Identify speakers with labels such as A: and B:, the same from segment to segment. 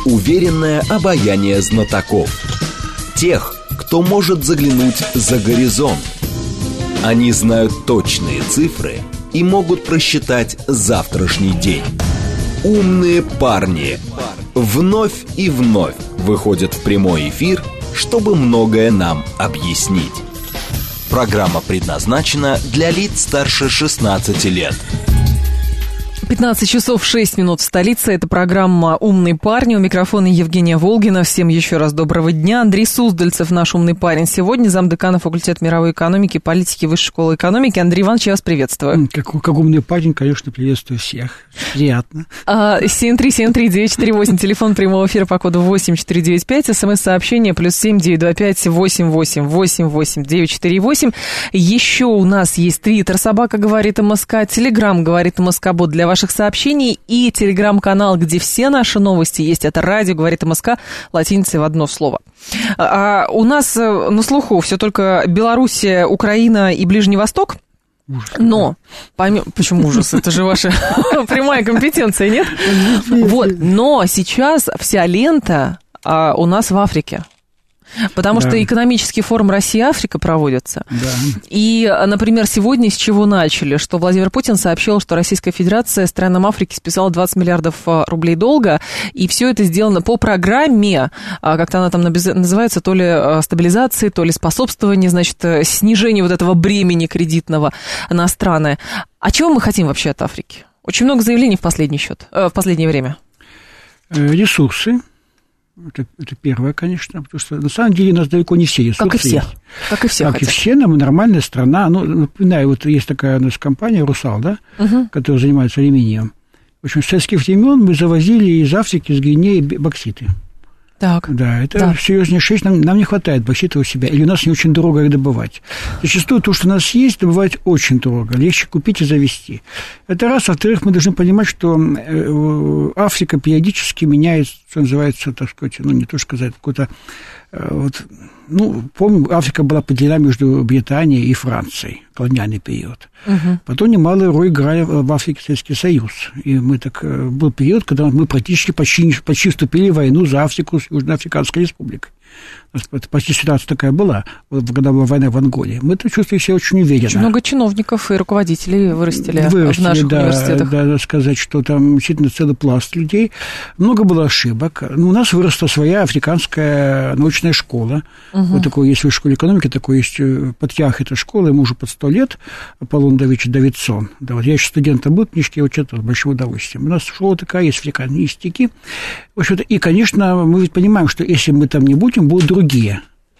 A: уверенное обаяние знатоков. Тех, кто может заглянуть за горизонт. Они знают точные цифры и могут просчитать завтрашний день. Умные парни вновь и вновь выходят в прямой эфир, чтобы многое нам объяснить. Программа предназначена для лиц старше 16 лет.
B: 15 часов 6 минут в столице. Это программа «Умные парни». У микрофона Евгения Волгина. Всем еще раз доброго дня. Андрей Суздальцев, наш умный парень. Сегодня замдекана факультета мировой экономики и политики Высшей школы экономики. Андрей Иванович, я вас приветствую.
C: Как умный парень, конечно, приветствую всех. Приятно.
B: 7373948, телефон прямого эфира по коду 8495, смс-сообщение +7 925 88 88 948. Еще у нас есть твиттер «Собака говорит МСК», телеграм «Говорит МСК-бот» для ваших сообщений и телеграм-канал, где все наши новости есть. Это радио «Говорит МСК», латиницей в одно слово. У нас на слуху все только Белоруссия, Украина и Ближний Восток.
C: Ужас.
B: Но, почему ужас? Это же ваша прямая компетенция, нет? Вот, но сейчас вся лента у нас в Африке. Потому что экономический форум Россия-Африка проводится.
C: Да.
B: И, например, сегодня с чего начали? Что Владимир Путин сообщил, что Российская Федерация странам Африки списала 20 миллиардов рублей долга, и все это сделано по программе, как-то она там называется, то ли стабилизации, то ли способствования, значит, снижению вот этого бремени кредитного на страны. А чего мы хотим вообще от Африки? Очень много заявлений в последнее время.
C: Ресурсы. Это первое, конечно, потому что на самом деле у нас далеко не все ресурсы.
B: Как и все.
C: Есть.
B: Как и все.
C: Как
B: хотят.
C: и все, нам нормальная страна. Ну, напоминаю, вот есть такая у нас компания «Русал», да, которая занимается алюминием. В общем, с советских времен мы завозили из Африки, из Гвинеи бокситы.
B: Так.
C: Да, это серьезнейшая вещь. Нам не хватает боксита у себя, или у нас не очень дорого их добывать. Зачастую то, что у нас есть, добывать очень дорого. Легче купить и завести. Это раз. Во-вторых, мы должны понимать, что Африка периодически меняет, что называется, так сказать, ну, не то сказать, какой-то... помню, Африка была поделена между Британией и Францией, колониальный период. Потом немалую роль играл в Африке Советский Союз. И был период, когда мы практически почти вступили в войну за Африку с Южноафриканской республикой. Почти ситуация такая была, когда была война в Анголе. Мы это чувствовали себя очень уверенно.
B: Очень много чиновников и руководителей вырастили в наших университетах. Да,
C: сказать, что там действительно целый пласт людей. Много было ошибок. Но у нас выросла своя африканская научная школа. Вот такой есть в школе экономики, такой есть патриарх этой школы, ему уже под 100 лет, Аполлон Давидсон. Да, вот я еще студентом был, книжки его читал с большим удовольствием. У нас школа такая есть, африканистики. В общем-то, и, конечно, мы ведь понимаем, что если мы там не будем, будут другие.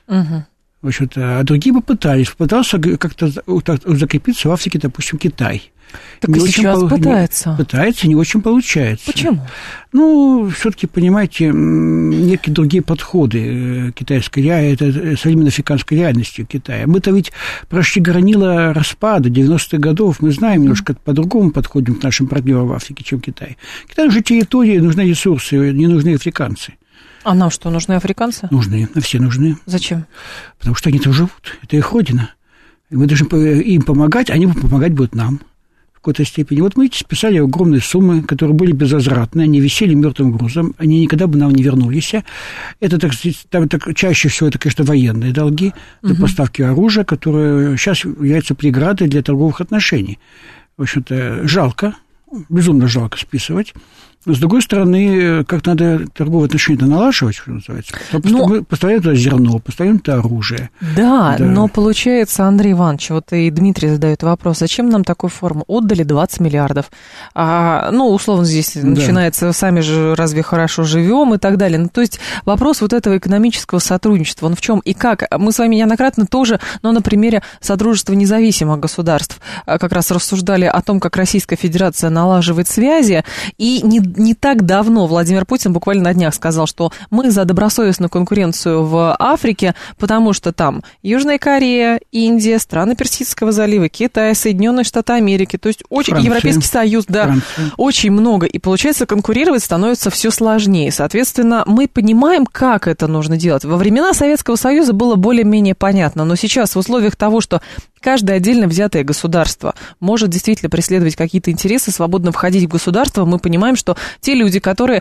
C: В общем-то, а другие попытался как-то закрепиться в Африке, допустим, Китай.
B: Так не и сейчас пытается.
C: Пытается, не очень получается.
B: Почему?
C: Ну, все-таки, понимаете, некие другие подходы китайской реальности, современной африканской реальности Китая. Мы-то ведь прошли гранила распада 90-х годов, мы знаем, немножко по-другому подходим к нашим партнерам в Африке, чем Китай. Китаю же территории, нужны ресурсы, не нужны африканцы.
B: А нам что, нужны африканцы?
C: Нужны, все нужны.
B: Зачем?
C: Потому что они там живут, это их родина. И мы должны им помогать, они помогать будут нам в какой-то степени. Вот мы списали огромные суммы, которые были безвозвратные, они висели мертвым грузом, они никогда бы нам не вернулись. Это, так сказать, чаще всего это, конечно, военные долги за поставки оружия, которые сейчас являются преградой для торговых отношений. В общем-то, жалко, безумно жалко списывать. Но, с другой стороны, как надо торговые отношения налаживать, что называется. Мы поставляем туда зерно, поставляем туда оружие.
B: Да, но получается, Андрей Иванович, вот и Дмитрий задает вопрос, зачем нам такой форум? Отдали 20 миллиардов. Условно, здесь начинается, сами же разве хорошо живем и так далее. Ну, то есть вопрос вот этого экономического сотрудничества, он в чем и как? Мы с вами неоднократно тоже, на примере Содружества независимых государств как раз рассуждали о том, как Российская Федерация налаживает связи, и не так давно Владимир Путин буквально на днях сказал, что мы за добросовестную конкуренцию в Африке, потому что там Южная Корея, Индия, страны Персидского залива, Китай, Соединенные Штаты Америки, то есть Европейский Союз, очень много. И получается, конкурировать становится все сложнее. Соответственно, мы понимаем, как это нужно делать. Во времена Советского Союза было более-менее понятно, но сейчас в условиях того, что каждое отдельно взятое государство может действительно преследовать какие-то интересы, свободно входить в государство. Мы понимаем, что те люди, которые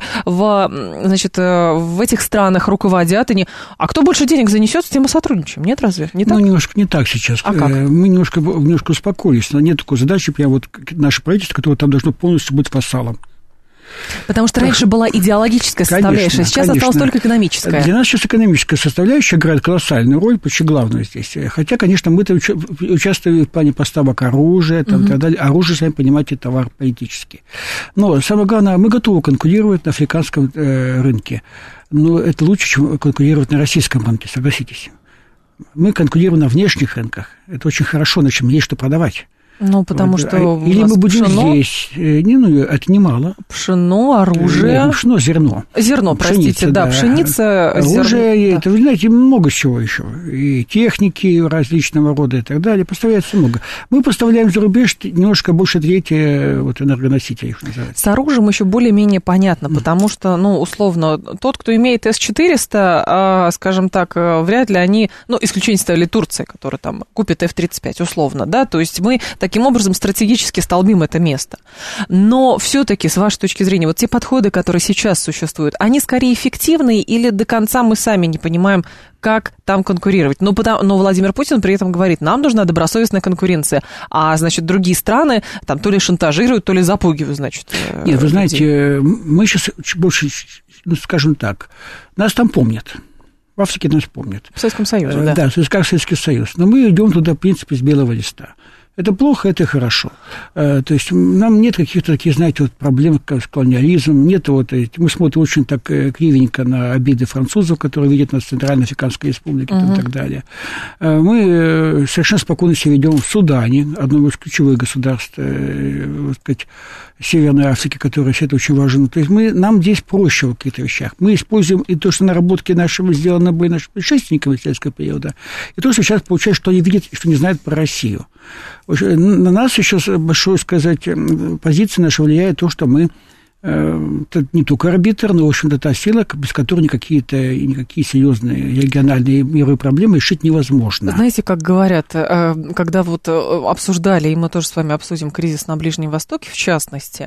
B: в этих странах руководят, а кто больше денег занесет, с тем и сотрудничаем. Нет, разве? Не так?
C: Ну, немножко не так сейчас.
B: А как?
C: Мы немножко успокоились, но нет такой задачи, прям вот наше правительство, которое там должно полностью быть вассалом.
B: Потому что раньше была идеологическая составляющая, сейчас осталась только экономическая.
C: Для нас сейчас экономическая составляющая играет колоссальную роль, почти главную здесь. Хотя, конечно, мы-то участвуем в плане поставок оружия, и так далее. Оружие, сами понимаете, товар политический. Но самое главное, мы готовы конкурировать на африканском рынке. Но это лучше, чем конкурировать на российском рынке, согласитесь. Мы конкурируем на внешних рынках. Это очень хорошо, значит, есть что продавать.
B: Ну, потому что
C: или мы будем здесь. Это немало.
B: Пшено, оружие.
C: Пшено, зерно.
B: Зерно, простите, да. Пшеница,
C: оружие,
B: зерно.
C: Это, вы знаете, много чего еще. И техники различного рода и так далее. Поставляется много. Мы поставляем за рубеж немножко больше трети энергоносителей.
B: С оружием еще более-менее понятно, потому что, условно, тот, кто имеет С-400, скажем так, вряд ли они, исключение ставили Турция, которая там купит F-35, условно, да, то есть мы таким образом стратегически столбим это место. Но все-таки, с вашей точки зрения, вот те подходы, которые сейчас существуют, они скорее эффективны или до конца мы сами не понимаем, как там конкурировать? Но Владимир Путин при этом говорит, нам нужна добросовестная конкуренция, а, значит, другие страны там то ли шантажируют, то ли запугивают, значит.
C: Нет, вы знаете, мы сейчас больше, скажем так, нас там помнят. В Африке нас помнят.
B: В Советском Союзе, да.
C: Да, как Советский Союз. Но мы идем туда, в принципе, с белого листа. Это плохо, это хорошо. То есть нам нет каких-то таких, знаете, проблем, как с колониализмом, нет мы смотрим очень так кривенько на обиды французов, которые видят нас в Центральноафриканской Республике и так далее. Мы совершенно спокойно себя ведем в Судане, одном из ключевых государств, так сказать, Северной Африки, которая все это очень важно. То есть нам здесь проще в каких-то вещах. Мы используем и то, что наработки нашего сделаны были нашими предшественниками советского периода, и то, что сейчас получается, что они видят и что не знают про Россию. На нас еще большое, сказать, позиция наша влияет то, что мы не только арбитр, но, в общем-то, та сила, без которой никакие серьезные региональные мировые проблемы решить невозможно.
B: Знаете, как говорят, когда обсуждали, и мы тоже с вами обсудим кризис на Ближнем Востоке, в частности,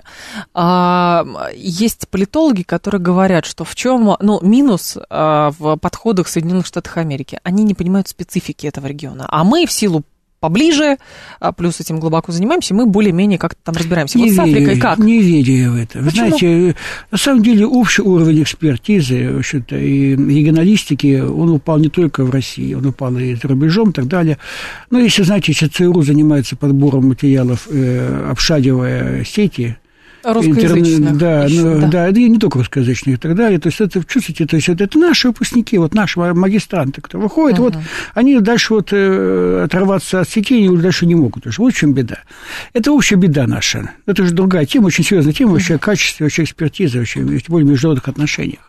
B: есть политологи, которые говорят, что в чем минус в подходах Соединенных Штатов Америки. Они не понимают специфики этого региона. А мы в силу поближе, плюс этим глубоко занимаемся, мы более-менее как-то там разбираемся. Вот с Африкой как?
C: Не верю я в это. Вы знаете, на самом деле общий уровень экспертизы, в общем-то, и регионалистики, он упал не только в России, он упал и за рубежом и так далее. Но если, знаете, сейчас ЦРУ занимается подбором материалов, обшаривая сети,
B: русскоязычных.
C: Да, и не только русскоязычных и так далее. То есть это, чувствуете, это наши выпускники, наши магистранты, кто выходит, они дальше оторваться от сети, они уже дальше не могут. Вот в чем беда. Это общая беда наша. Это же другая тема, очень серьезная тема, вообще о качестве, вообще экспертизы, вообще, тем более в международных отношениях.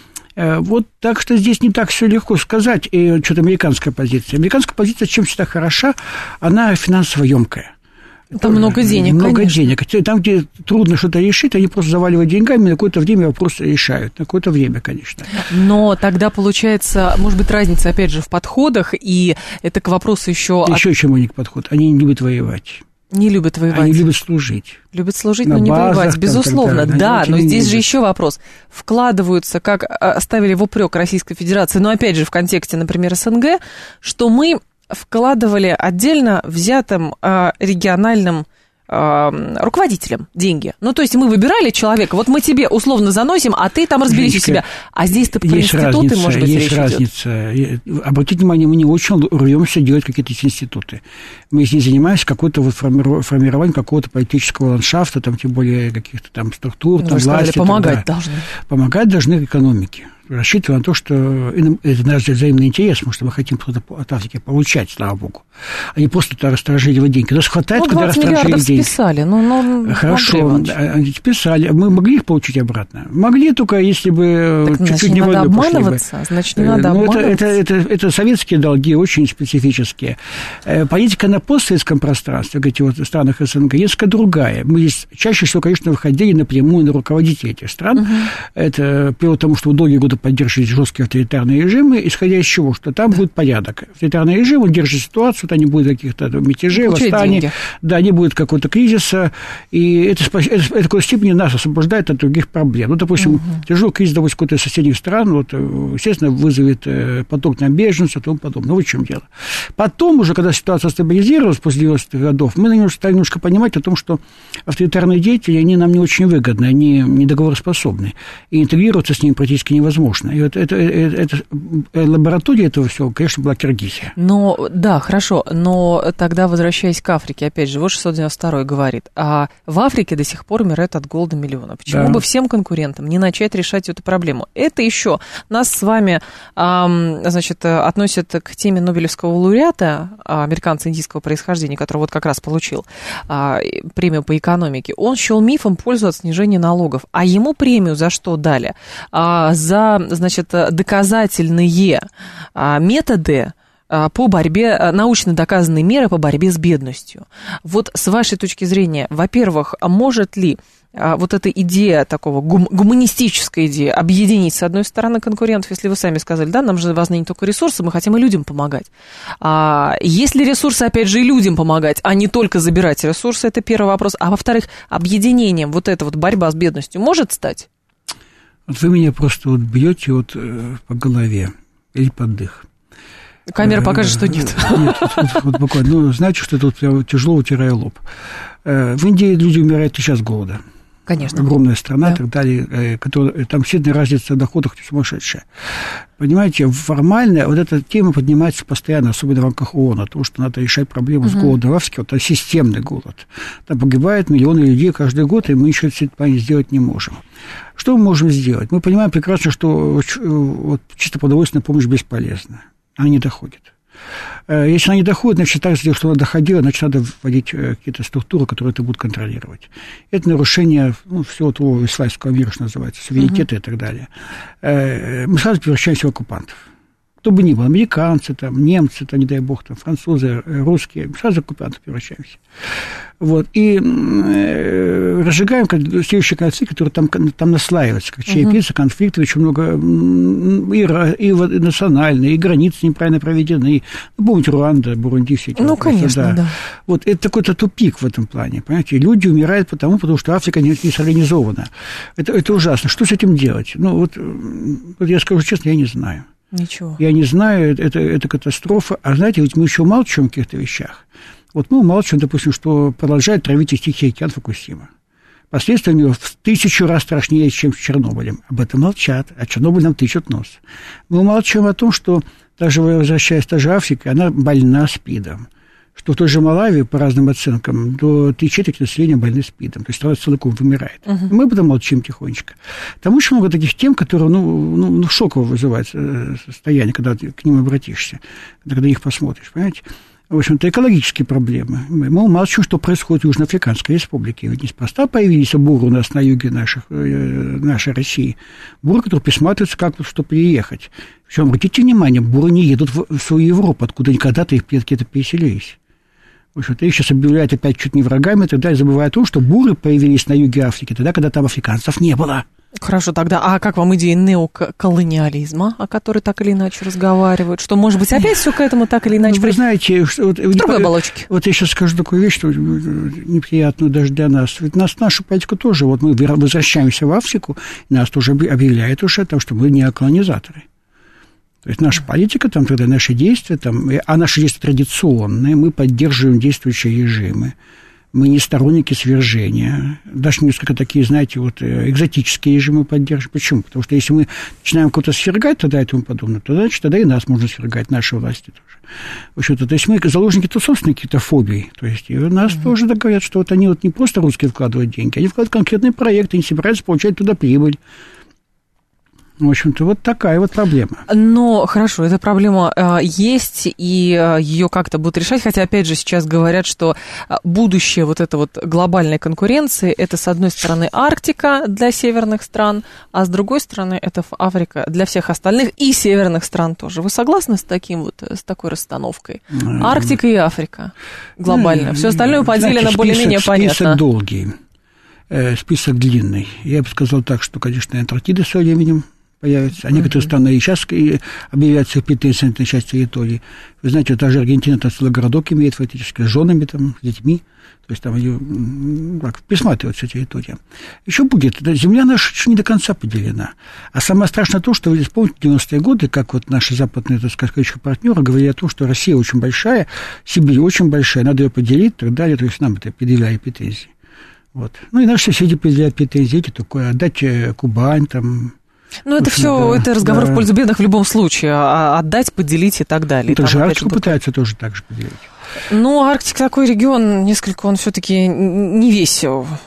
C: Так что здесь не так все легко сказать. И что-то американская позиция. Американская позиция чем всегда хороша, она финансово емкая.
B: Там много денег,
C: много денег. Там, где трудно что-то решить, они просто заваливают деньгами, на какое-то время вопрос решают. На какое-то время, конечно.
B: Но тогда, получается, может быть, разница, опять же, в подходах, и это к вопросу еще...
C: Еще чему у них подход? Они не любят воевать.
B: Не любят воевать.
C: Они любят служить.
B: Любят служить, но не воевать, безусловно. Да, но здесь же еще вопрос. Вкладываются, как ставили в упрек Российской Федерации, но опять же в контексте, например, СНГ, что мы вкладывали отдельно взятым региональным руководителям деньги. То есть мы выбирали человека, вот мы тебе условно заносим, а ты там разберись у себя. А здесь-то про институты, может быть, речь идет.
C: Есть разница. Обратите внимание, мы не очень рвемся делать какие-то институты. Мы здесь занимаемся какой-то формированием какого-то политического ландшафта, там, тем более каких-то там структур, там, власти.
B: Помогать должны.
C: Помогать должны экономике. Рассчитывая на то, что это наш взаимный интерес, потому что мы хотим что-то от Африки получать, слава богу, а не просто растранжировать деньги. У нас хватает, когда растранжировать деньги.
B: Списали,
C: Хорошо, списали. Мы могли их получить обратно? Могли, только если бы чуть-чуть невольно пошли бы.
B: Значит, не надо обманываться.
C: Это советские долги, очень специфические. Политика на постсоветском пространстве, в странах СНГ, несколько другая. Мы здесь чаще всего, конечно, выходили напрямую на руководителей этих стран. Это привело к тому, что долгие годы поддерживать жесткие авторитарные режимы, исходя из чего? Что там будет порядок. Авторитарный режим, он держит ситуацию, там не будет каких-то мятежей, восстаний, да, не будет какого-то кризиса, и это в какой-то степени нас освобождает от других проблем. Ну, допустим, тяжелый кризис, допустим, какой-то из соседних стран, вот, естественно, вызовет поток на беженцев и тому подобное. Вот в чем дело. Потом уже, когда ситуация стабилизировалась после 90-х годов, мы стали немножко понимать о том, что авторитарные деятели, они нам не очень выгодны, они недоговороспособны, и интегрироваться с ними практически невозможно. И вот это лаборатория этого всего, конечно, была Киргизия.
B: Но, да, хорошо, но тогда, возвращаясь к Африке, опять же, вот 692 говорит, а в Африке до сих пор умирают от голода миллионы. Почему бы всем конкурентам не начать решать эту проблему? Это еще нас с вами, значит, относят к теме Нобелевского лауреата, американца индийского происхождения, который вот как раз получил премию по экономике. Он счел мифом пользу от снижения налогов. А ему премию за что дали? За, значит, доказательные методы по борьбе, научно доказанные меры по борьбе с бедностью. Вот с вашей точки зрения, во-первых, может ли вот эта идея такого, гуманистическая идея, объединить, с одной стороны, конкурентов, если вы сами сказали, да, нам же важны не только ресурсы, мы хотим и людям помогать. Есть ли ресурсы, опять же, и людям помогать, а не только забирать ресурсы, это первый вопрос. А во-вторых, объединением вот эта вот борьба с бедностью может стать?
C: Вот вы меня просто вот бьете вот по голове или под дых.
B: Камера покажет, что нет.
C: Нет, вот буквально. Ну, знаете, что тут я тяжело утираю лоб. В Индии люди умирают и сейчас с голода.
B: Конечно.
C: Огромная страна,
B: да.
C: И так далее, там сильная разница в доходах сумасшедшая. Понимаете, формально вот эта тема поднимается постоянно, особенно в рамках ООН, потому что надо решать проблему с голодом в Африке, вот это системный голод. Там погибают миллионы людей каждый год, и мы еще это сделать не можем. Что мы можем сделать? Мы понимаем прекрасно, что вот, чисто продовольственная помощь бесполезна. Она не доходит. Если она не доходит, значит, так сделать, что она доходила, значит, надо вводить какие-то структуры, которые это будут контролировать. Это нарушение всего того исламского мира, что называется, суверенитета и так далее. Мы сразу превращаемся в оккупантов. Кто бы ни был, американцы, там, немцы, там, не дай бог, там, французы, русские, сразу в оккупантов превращаемся. Вот. И разжигаем следующий конфликт, который там наслаивается, как чаепитие, конфликтов очень много, и национальные, и границы неправильно проведены. Помните, Руанда, Бурунди, все эти вопросы,
B: конечно, да.
C: Вот это такой-то тупик в этом плане, понимаете? Люди умирают потому что Африка не сорганизована. Это ужасно. Что с этим делать? Ну, вот я скажу честно, я не знаю.
B: Ничего.
C: Я не знаю, это катастрофа. А знаете, ведь мы еще умалчиваем о каких-то вещах. Вот мы умалчиваем, допустим, что продолжает травить Тихий океан Фукусима. Последствия у него в 1000 раз страшнее, чем с Чернобылем. Об этом молчат, а Чернобыль нам тычет нос. Мы умалчиваем о том, что, даже возвращаясь та же Африка, она больна СПИДом. Что в той же Малави, по разным оценкам, до 3/4 населения больны СПИДом. То есть страна целиком вымирает. Мы об этом молчим тихонечко. Там очень много таких тем, которые шоково вызывают состояние, когда ты к ним обратишься, когда их посмотришь, понимаете? В общем-то, экологические проблемы. Мы молчим, что происходит в Южноафриканской республике. Ведь неспроста появились буры у нас на юге нашей России. Буры, которые присматриваются, как тут что переехать. Причем, обратите внимание, буры не едут в свою Европу, откуда когда-то их предки-то переселились. В общем-то, их сейчас объявляют опять чуть не врагами и так далее, забывая о том, что буры появились на юге Африки тогда, когда там африканцев не было.
B: Хорошо, тогда, а как вам идея неоколониализма, о которой так или иначе разговаривают? Что, может быть, опять все к этому так или иначе?
C: Вы знаете,
B: в другой оболочке.
C: Вот я сейчас скажу такую вещь, что неприятную даже для нас. Ведь нашу политику тоже, вот мы возвращаемся в Африку, нас тоже объявляют уже о том, что мы неоколонизаторы. То есть наша политика, там тогда наши действия, а наши действия традиционные, мы поддерживаем действующие режимы. Мы не сторонники свержения. Даже несколько такие, знаете, вот экзотические режимы поддерживаем. Почему? Потому что если мы начинаем кого-то свергать, тогда и тому подобное, то значит, тогда и нас можно свергать, наши власти тоже. В общем-то, то есть мы заложники собственных каких-то фобий. То есть и у нас тоже говорят, что вот они вот не просто русские вкладывают деньги, они вкладывают конкретные проекты, они собираются получать туда прибыль. В общем-то, вот такая вот проблема.
B: Но, хорошо, эта проблема есть, и ее как-то будут решать, хотя, опять же, сейчас говорят, что будущее вот этой вот глобальной конкуренции, это, с одной стороны, Арктика для северных стран, а с другой стороны, это Африка для всех остальных и северных стран тоже. Вы согласны с такой расстановкой? Арктика и Африка глобально. Все остальное поделено более-менее понятно.
C: Список долгий, список длинный. Я бы сказал так, что, конечно, Антарктида со временем появится. А некоторые страны и сейчас объявляют свои претензии на часть территории. Вы знаете, даже Аргентина там целый городок имеет фактически с женами, там, с детьми. То есть там ее присматриваются территория. Еще будет. Земля наша не до конца поделена. А самое страшное то, что вы вспомните 90-е годы, как вот наши западные, так сказать, партнеры говорили о том, что Россия очень большая, Сибирь очень большая, надо ее поделить и так далее. То есть нам это предъявляли претензии. Вот. Ну и наши соседи предъявляют претензии, эти такое, отдать Кубань, там...
B: Ну, это все, это разговор в пользу бедных в любом случае. Отдать, поделить и так далее.
C: Ну, же Арктику пытаются тоже так же поделить.
B: Ну, Арктика такой регион, несколько он все-таки не весь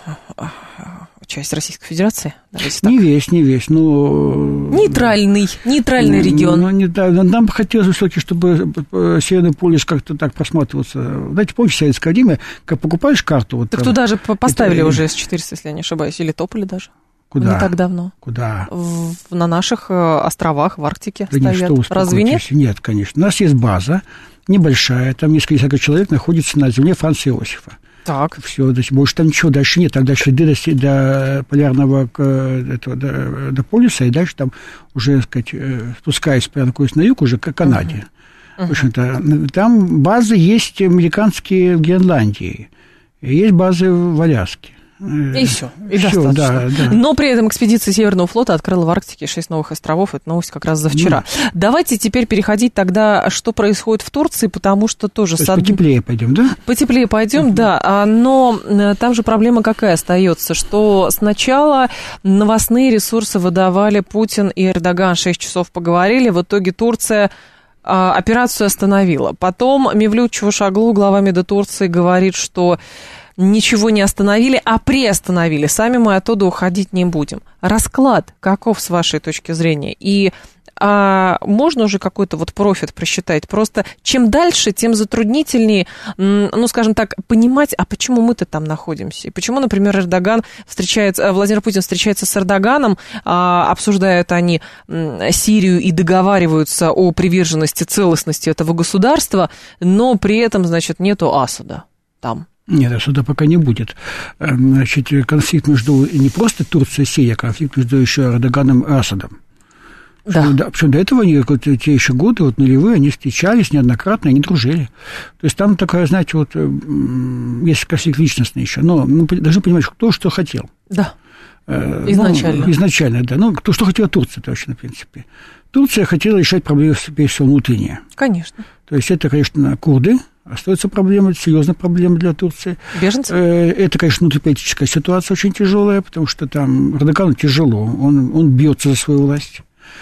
B: часть Российской Федерации.
C: Не весь, но...
B: Нейтральный регион.
C: Нам бы хотелось все-таки, чтобы Северный полюс как-то так просматривался. Знаете, помните, в советское время, как покупаешь карту... Вот,
B: так там, туда же поставили уже С-400, если я не ошибаюсь, или тополи даже.
C: Куда?
B: Не так давно.
C: Куда?
B: На наших островах в Арктике
C: да
B: стоят.
C: Нет,
B: разве нет?
C: Нет, конечно. У нас есть база небольшая, там несколько десятков человек находится на земле Франца Иосифа.
B: Так.
C: Все, больше там ничего дальше нет. Там дальше до полярного до полюса, и дальше там уже, так сказать, спускаясь прямо на юг, уже к Канаде. В общем-то, там базы есть американские в Гренландии, есть базы в Аляске.
B: И все, и достаточно.
C: Да.
B: Но при этом экспедиция Северного флота открыла в Арктике 6 новых островов. Это новость как раз за вчера. Давайте теперь переходить тогда, что происходит в Турции, потому что тоже...
C: Потеплее пойдем, да?
B: Потеплее пойдем, да. Но там же проблема какая остается, что сначала новостные ресурсы выдавали Путин и Эрдоган, 6 часов поговорили, в итоге Турция... операцию остановила. Потом Мевлют Чавушоглу, глава МИДа Турции, говорит, что ничего не остановили, а приостановили. Сами мы оттуда уходить не будем. Расклад каков с вашей точки зрения? И можно уже какой-то вот профит просчитать? Просто чем дальше, тем затруднительнее, ну, скажем так, понимать, а почему мы-то там находимся? И почему, например, Владимир Путин встречается с Эрдоганом, обсуждают они Сирию и договариваются о приверженности целостности этого государства, но при этом, значит, нету Асада там.
C: Нет, Асада пока не будет. Значит, конфликт между не просто Турцией и Сирией, а конфликт между еще Эрдоганом и Асадом.
B: Да.
C: Причем до этого они, те еще годы, вот нулевые, они встречались неоднократно, они дружили. То есть там такая, знаете, вот есть конфликт личностный еще, но мы должны понимать, кто что хотел.
B: Да. Изначально.
C: Изначально, да. Ну, кто что хотела Турция точно, в принципе. Турция хотела решать проблемы, прежде всего, внутренние.
B: Конечно.
C: То есть это, конечно, курды. Остается проблема, серьезная проблема для Турции.
B: Беженцы?
C: Это, конечно, внутриполитическая ситуация очень тяжелая, потому что там Эрдогану тяжело, он бьется за свою власть.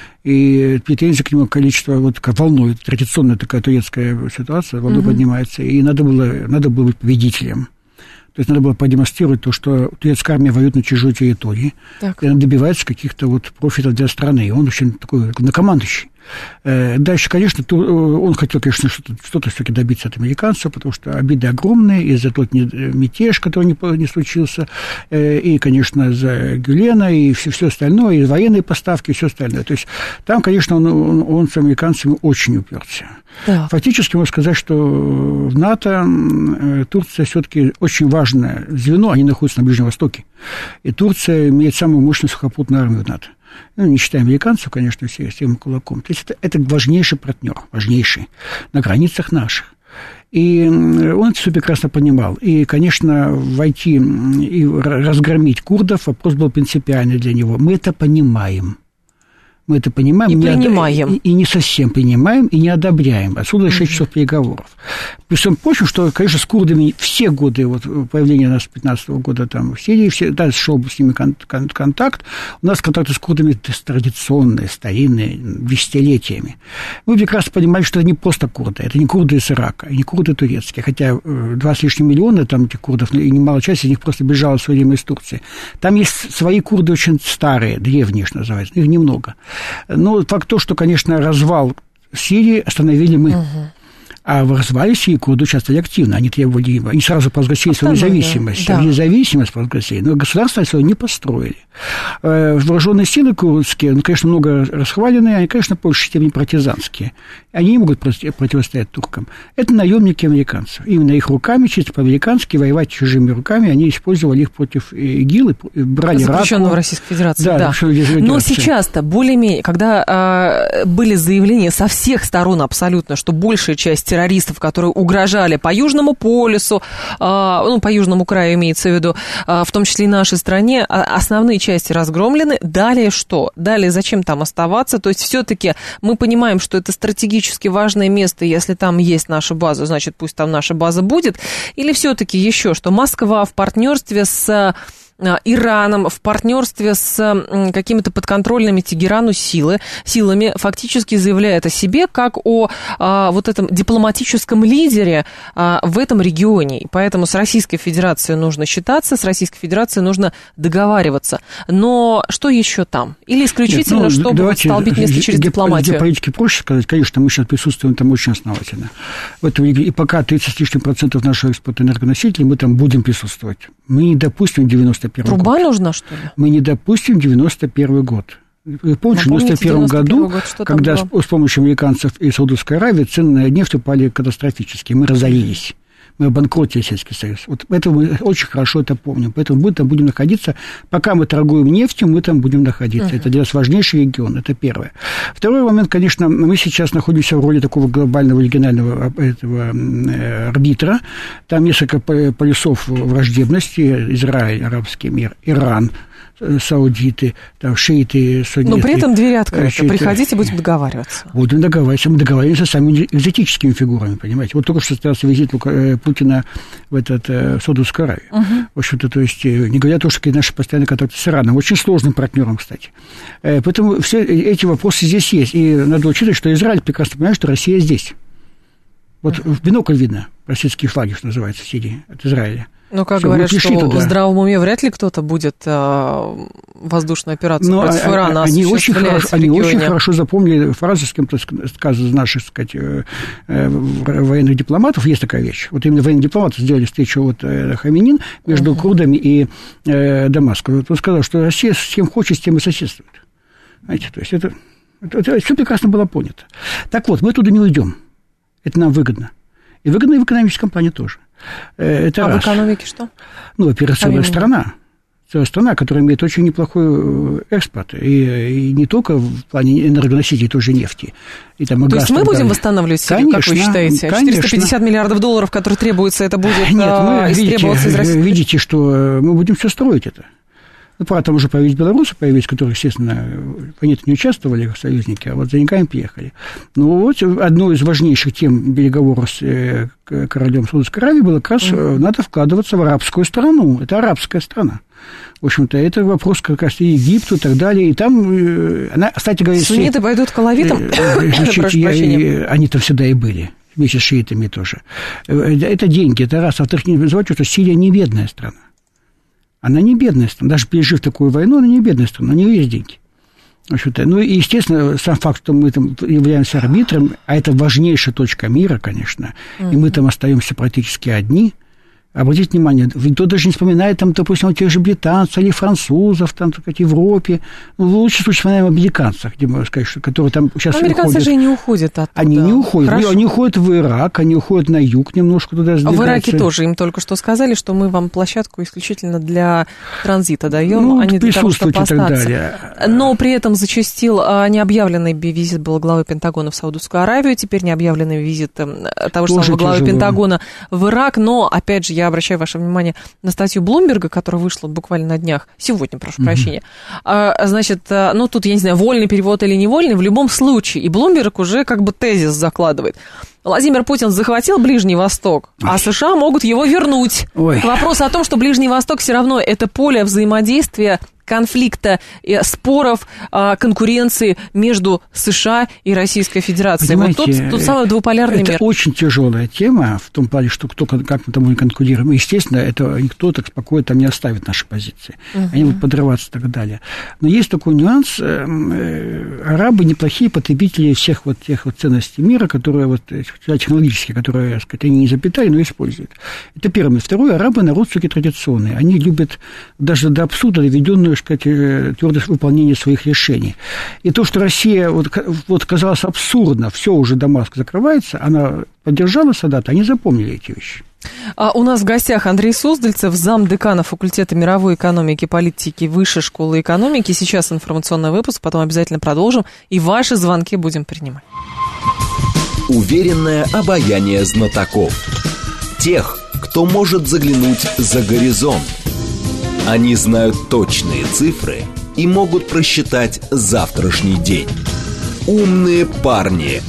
C: И претензии к нему количество, вот как волной, традиционная такая турецкая ситуация, волной поднимается, и надо было быть победителем. То есть надо было продемонстрировать то, что турецкая армия воюет на чужой территории, и она добивается каких-то вот профитов для страны. И он очень такой главнокомандующий. Дальше, конечно, он хотел, конечно, что-то все-таки добиться от американцев, потому что обиды огромные из-за тот мятеж, который не случился, и, конечно, за Гюлена, и все остальное, и военные поставки, и все остальное. То есть там, конечно, он с американцами очень уперся. Да. Фактически можно сказать, что в НАТО Турция все-таки очень важное звено, они находятся на Ближнем Востоке, и Турция имеет самую мощную сухопутную армию в НАТО. Ну, не считая американцев, конечно, всем кулаком. То есть это важнейший партнер, важнейший, на границах наших. И он это все прекрасно понимал. И, конечно, войти и разгромить курдов, вопрос был принципиальный для него. Мы это понимаем. Мы это понимаем.
B: И принимаем.
C: И не совсем принимаем, и не одобряем. Отсюда 6 часов переговоров. При всем прочем, что, конечно, с курдами все годы, вот появления нас с 2015 года там в Сирии, шел с ними контакт. У нас контакты с курдами традиционные, старинные, десятилетиями. Мы прекрасно понимали, что это не просто курды. Это не курды из Ирака, и не курды турецкие. Хотя 2 с лишним миллиона там этих курдов, и немалая часть из них просто бежала в свое время из Турции. Там есть свои курды очень старые, древние, что называется. Их немного. Но факт то, что, конечно, развал Сирии остановили мы. А в развале Сирии курды участвовали активно. Они требовали, они сразу провозгласили свою независимость. Да. Независимость провозгласили, но государство свое не построили. Вооруженные силы курдские, конечно, много расхваленные, они, конечно, в большей степени партизанские. Они не могут противостоять туркам. Это наемники американцев. Именно их руками, чисто по-американски, воевать чужими руками, они использовали их против ИГИЛ, брали
B: запрещенного в Российской Федерации.
C: Да.
B: Но сейчас-то более-менее, когда были заявления со всех сторон абсолютно, что большая часть террористов, которые угрожали по Южному полюсу, по Южному краю имеется в виду, в том числе и нашей стране, основные части разгромлены. Далее что? Далее зачем там оставаться? То есть все-таки мы понимаем, что это стратегически важное место, если там есть наша база, значит, пусть там наша база будет. Или все-таки еще, что Москва в партнерстве с Ираном, в партнерстве с какими-то подконтрольными Тегерану силами фактически заявляет о себе как о вот этом дипломатическом лидере в этом регионе. И поэтому с Российской Федерацией нужно считаться, с Российской Федерацией нужно договариваться. Но что еще там? Или исключительно, чтобы столбить место через дипломатию?
C: Для политики проще сказать, конечно, мы сейчас присутствуем там очень основательно. И пока 30 с лишним процентов нашего экспорта энергоносителей, мы там будем присутствовать. Мы не допустим 91 год.
B: Труба нужна, что ли?
C: Мы не допустим 91 год. Вы помните, в 91 году, когда с помощью американцев и Саудовской Аравии цены на нефть упали катастрофически, мы разорились. Мы обанкротили Советский Союз. Вот поэтому мы очень хорошо это помним. Поэтому мы там будем находиться. Пока мы торгуем нефтью, мы там будем находиться. Это для нас важнейший регион. Это первое. Второй момент, конечно, мы сейчас находимся в роли такого глобального регионального арбитра. Там несколько полюсов враждебности. Израиль, арабский мир, Иран, саудиты, там, шииты, сунниты.
B: Но при этом двери открыты. Приходите, будем договариваться.
C: Будем договариваться. Мы договариваемся с самыми экзотическими фигурами, понимаете. Вот только что состоялся визит Путина в Саудовскую Аравию. В общем-то, то есть, не говоря о том, что наши постоянные контакты с Ираном, очень сложным партнером, кстати. Поэтому все эти вопросы здесь есть. И надо учитывать, что Израиль прекрасно понимает, что Россия здесь. Вот в бинокль видно российские флаги, что называется, в Сирии, от Израиля.
B: Ну, как говорят, что в здравом уме вряд ли кто-то будет воздушную операцию против Ирана осуществлять.
C: Они очень хорошо запомнили фразу, с кем-то сказано из наших, так сказать, военных дипломатов. Есть такая вещь. Вот именно военные дипломаты сделали встречу Хаминин между курдами и Дамаском. Вот он сказал, что Россия с кем хочет, с тем и соседствует. Знаете, то есть это все прекрасно было понято. Так вот, мы туда не уйдем. Это нам выгодно. И выгодно и в экономическом плане тоже. Это
B: в экономике что?
C: Ну, во-первых, целая страна, которая имеет очень неплохой экспорт. И не только в плане энергоносителей, той же нефти. И там,
B: то есть мы будем восстанавливать Сирию, как вы считаете?
C: Конечно.
B: 450 миллиардов долларов, которые требуются, это будет истребоваться из России?
C: Видите, что мы будем все строить это. Ну, пора там уже появились белорусы, которые, естественно, в войне не участвовали как союзники, а вот за деньгами приехали. Ну, вот одной из важнейших тем переговоров с королем Саудовской Аравии было как раз надо вкладываться в арабскую страну. Это арабская страна. В общем-то, это вопрос как раз и Египту и так далее. И там, она, кстати говоря...
B: Сунниты пойдут к алавитам?
C: Они-то всегда и были. Вместе с шиитами тоже. Это деньги, это раз. А во-вторых, не забывайте, что Сирия не бедная страна. Она не бедная страна. Даже пережив такую войну, она не бедная страна. У нее есть деньги. В общем-то, ну и, естественно, сам факт, что мы там являемся арбитром, а это важнейшая точка мира, конечно, и мы там остаемся практически одни. Обратите внимание, никто даже не вспоминает, там, допустим, о тех же британцев или французов, там, так сказать, в Европе. Ну, в лучшем случае вспоминаем о американцах, где можно сказать, что, которые там сейчас уходят.
B: Американцы же и не уходят оттуда.
C: Они не уходят. Они уходят в Ирак, они уходят на юг немножко туда сдвигаются.
B: В Ираке тоже им только что сказали, что мы вам площадку исключительно для транзита даем, а не для того, чтобы остаться. Но при этом зачастил необъявленный визит был главы Пентагона в Саудовскую Аравию, теперь необъявленный визит того же самого главы Пентагона в Ирак, но, опять же, я обращаю ваше внимание на статью Блумберга, которая вышла буквально на днях, сегодня, прошу прощения. Значит, ну, тут, я не знаю, вольный перевод или невольный, в любом случае. И Блумберг уже как бы тезис закладывает. Владимир Путин захватил Ближний Восток, а США могут его вернуть. Вопрос о том, что Ближний Восток все равно это поле взаимодействия, конфликта, споров, конкуренции между США и Российской Федерацией.
C: Понимаете,
B: вот тут самый двуполярный мир.
C: Это очень тяжелая тема, в том плане, что как мы там конкурируем. И, естественно, это никто так спокойно там не оставит наши позиции. Они будут подрываться и так далее. Но есть такой нюанс. Арабы неплохие потребители всех вот тех вот ценностей мира, которые вот технологические, которые, так сказать, они не запятали, но используют. Это первое. Второе, арабы народ все-таки традиционный. Они любят даже до абсурда доведенную, так сказать, твердость выполнения своих решений. И то, что Россия, вот казалось абсурдно, все уже Дамаск закрывается, она поддержала Садата, они запомнили эти вещи.
B: У нас в гостях Андрей Суздальцев, замдекана факультета мировой экономики и политики Высшей школы экономики. Сейчас информационный выпуск, потом обязательно продолжим, и ваши звонки будем принимать.
A: Уверенное обаяние знатоков. Тех, кто может заглянуть за горизонт. Они знают точные цифры и могут просчитать завтрашний день. Умные парни.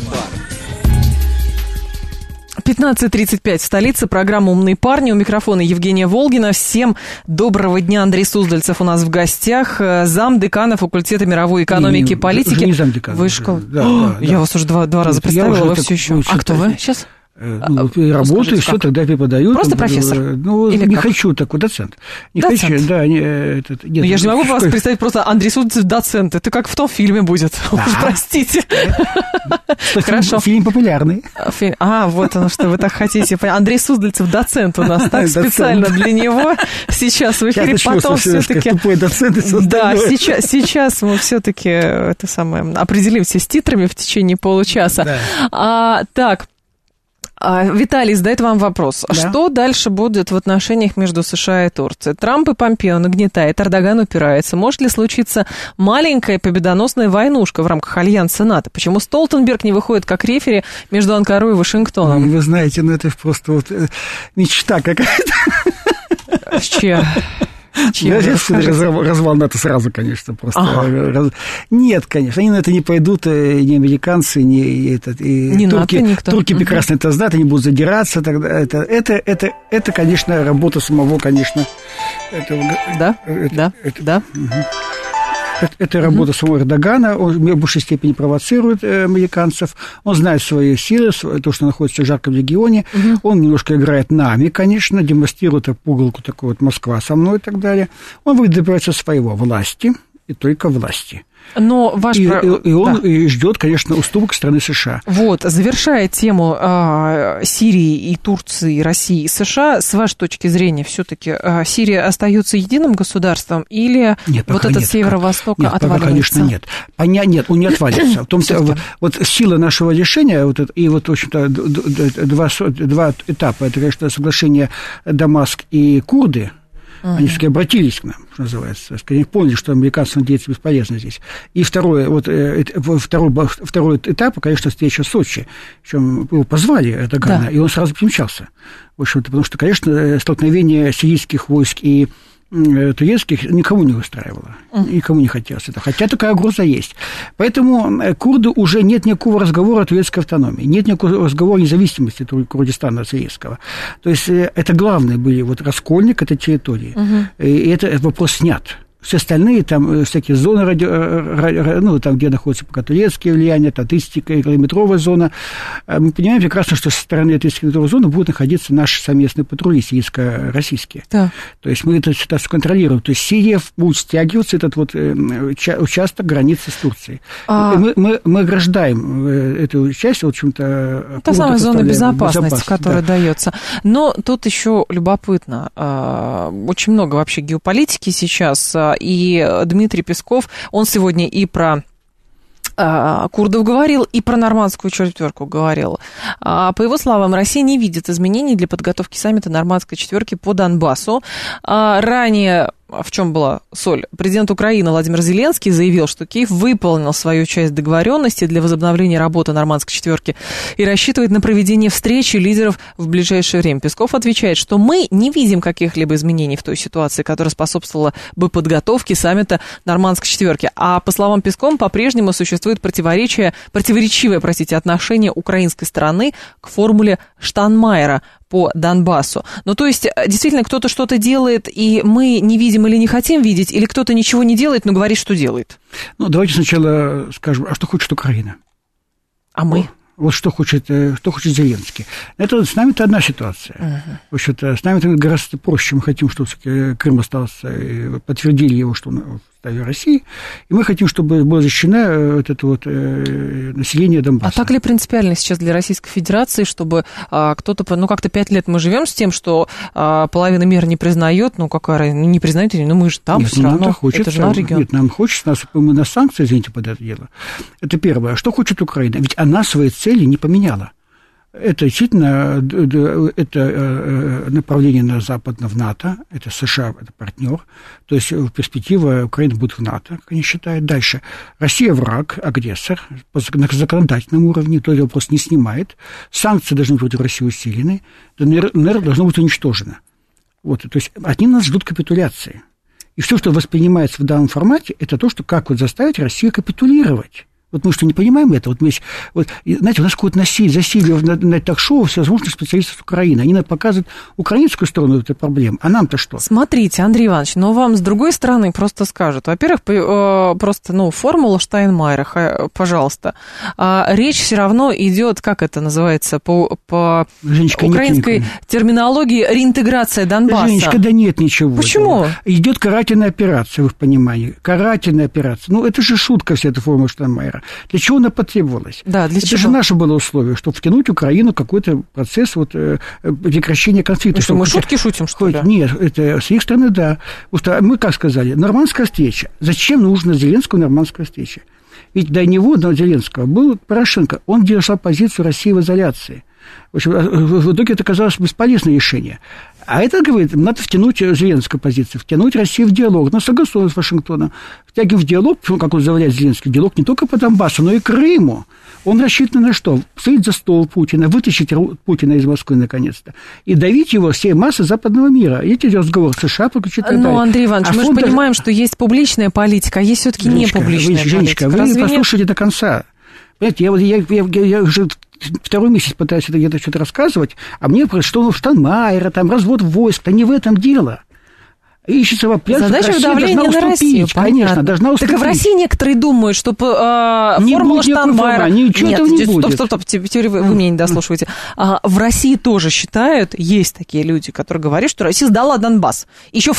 B: 15:35 в столице. Программа «Умные парни». У микрофона Евгения Волгина. Всем доброго дня. Андрей Суздальцев у нас в гостях. Замдекана факультета мировой экономики и политики.
C: Уже не замдекана.
B: Высшей школы.
C: Да.
B: Я вас уже два раза представила, вы все еще. А кто вы сейчас?
C: Работаю, все, тогда преподаю.
B: Просто профессор?
C: Или не как? Хочу, такой доцент.
B: Доцент?
C: Хочу, да. Нет,
B: я же не могу вас представить просто Андрей Суздальцев доцент. Это как в том фильме будет. Да. Уж простите.
C: Хорошо. Фильм популярный.
B: Вот оно, что вы так хотите. Андрей Суздальцев доцент у нас, так специально для него. Сейчас в эфире, потом все-таки...
C: Тупой доцент.
B: Да, сейчас мы все-таки определимся с титрами в течение получаса. Так. Виталий задает вам вопрос. Да. Что дальше будет в отношениях между США и Турцией? Трамп и Помпео нагнетает, Эрдоган упирается. Может ли случиться маленькая победоносная войнушка в рамках альянса НАТО? Почему Столтенберг не выходит как рефери между Анкарой и Вашингтоном?
C: Вы знаете, это просто мечта какая-то.
B: С чем?
C: Развал НАТО сразу, конечно, просто. Ага. Нет, конечно, они на это не пойдут, ни американцы, ни турки.
B: НАТО,
C: турки прекрасно это знают, они будут задираться. Тогда это, конечно, работа самого, конечно.
B: Да.
C: Это работа самого Эрдогана, он в большей степени провоцирует американцев, он знает свои силы, то, что находится в жарком регионе, он немножко играет нами, конечно, демонстрирует пугалку такую вот Москва со мной и так далее. Он будет добиваться своего власти и только власти.
B: Но
C: он ждет, конечно, уступок страны США.
B: Вот, завершая тему Сирии и Турции, России и США, с вашей точки зрения, все-таки Сирия остается единым государством или этот северо-восток отваливается?
C: Пока, конечно, нет. Нет, он не отвалится. В том-то, вот сила нашего решения, и в общем-то, два этапа, это, конечно, соглашение Дамаск и курды. Они все-таки обратились к нам, что называется. Они поняли, что американцы надеются бесполезно здесь. И второй этап, конечно, встреча в Сочи. Причем его позвали Эрдогана, и он сразу примчался. В общем-то, потому что, конечно, столкновение сирийских войск и турецких никому не устраивало, никому не хотелось этого. Хотя такая угроза есть. Поэтому курды уже нет никакого разговора о турецкой автономии, нет никакого разговора о независимости Курдистана от сирийского. То есть это главные были раскольник этой территории. И этот вопрос снят. Все остальные, там всякие зоны, там, где находятся пока турецкие влияния, там 30-километровая зона. Мы понимаем прекрасно, что со стороны этой 30-километровой зоны будут находиться наши совместные патрули сирийско-российские. Да. То есть мы эту ситуацию контролируем. То есть Сирия будет стягиваться, этот участок границы с Турцией. Мы ограждаем эту часть, в общем-то...
B: Это самая зона безопасности, которая дается. Но тут еще любопытно. Очень много вообще геополитики сейчас. И Дмитрий Песков, он сегодня и про курдов говорил, и про нормандскую четверку говорил. По его словам, Россия не видит изменений для подготовки саммита нормандской четверки по Донбассу. Ранее... В чем была соль? Президент Украины Владимир Зеленский заявил, что Киев выполнил свою часть договоренности для возобновления работы нормандской четверки и рассчитывает на проведение встречи лидеров в ближайшее время. Песков отвечает, что мы не видим каких-либо изменений в той ситуации, которая способствовала бы подготовке саммита нормандской четверки. А по словам Пескова, по-прежнему существует противоречивое отношение украинской стороны к формуле Штайнмайера по Донбассу. Ну, то есть, действительно, кто-то что-то делает, и мы не видим или не хотим видеть, или кто-то ничего не делает, но говорит, что делает?
C: Ну, давайте сначала скажем, а что хочет Украина?
B: А мы?
C: Вот что хочет Зеленский. Это с нами-то одна ситуация. В общем-то, с нами-то гораздо проще. Мы хотим, чтобы Крым остался, и подтвердили его, что составе России, и мы хотим, чтобы было защищено вот это вот население Донбасса.
B: А так ли принципиально сейчас для Российской Федерации, чтобы кто-то, как-то 5 лет мы живем с тем, что половина мира не признает, не признают, мы же там все равно, это же наш регион.
C: Нет, нам хочется, мы на санкции, извините, под это дело. Это первое. Что хочет Украина? Ведь она свои цели не поменяла. Это действительно это направление на Запад, в НАТО, это США, это партнер. То есть в перспективе Украина будет в НАТО, как они считают. Дальше. Россия враг, агрессор, на законодательном уровне, то есть вопрос не снимает. Санкции должны быть против России усилены, ДНР должно быть уничтожено. Вот, то есть они нас ждут капитуляции. И все, что воспринимается в данном формате, это то, что как заставить Россию капитулировать. Вот мы что, не понимаем это? Знаете, у нас какое-то засилие на ток-шоу всевозможных специалистов Украины. Они нам показывают украинскую сторону этой проблемы. А нам-то что?
B: Смотрите, Андрей Иванович, но вам с другой стороны просто скажут. Во-первых, формула Штайнмайера, пожалуйста. Речь все равно идет, как это называется, по украинской терминологии, реинтеграция Донбасса.
C: Женечка, да нет ничего.
B: Почему?
C: Идет карательная операция, в их понимании. Карательная операция. Это же шутка вся эта формула Штайнмайера. Для чего она потребовалась?
B: Да, для чего?
C: Это же наше было условие, чтобы втянуть Украину в какой-то процесс прекращения конфликта.
B: Что мы шутки шутим, что ли?
C: Нет, это с их стороны, да. Потому что мы, как сказали, нормандская встреча. Зачем нужна Зеленскому нормандская встреча? Ведь до него, до Зеленского, был Порошенко. Он держал позицию России в изоляции. В общем, в итоге это оказалось бесполезное решение. А это, говорит, надо втянуть Зеленскую позицию, втянуть Россию в диалог. Согласовано с Вашингтоном. Втягиваем в диалог, как он заявляет Зеленский, диалог не только по Донбассу, но и Крыму. Он рассчитан на что? Садить за стол Путина, вытащить Путина из Москвы наконец-то и давить его всей массы западного мира. Эти разговоры США подключить.
B: Андрей Иванович, мы же понимаем, что есть публичная политика, а есть все-таки непубличная политика.
C: Женечка, вы послушайте до конца. Понимаете, я уже второй месяц пытаюсь где-то что-то рассказывать, а мне что Штайнмайера, развод войск, да не в этом дело. Ищется вопрос,
B: задача давления на Россию,
C: конечно, должна уступить.
B: Так и в России некоторые думают, что формула Штайнмайера...
C: Ничего этого не будет.
B: Стоп, теперь вы меня не дослушиваете. В России тоже считают, есть такие люди, которые говорят, что Россия сдала Донбасс. Еще в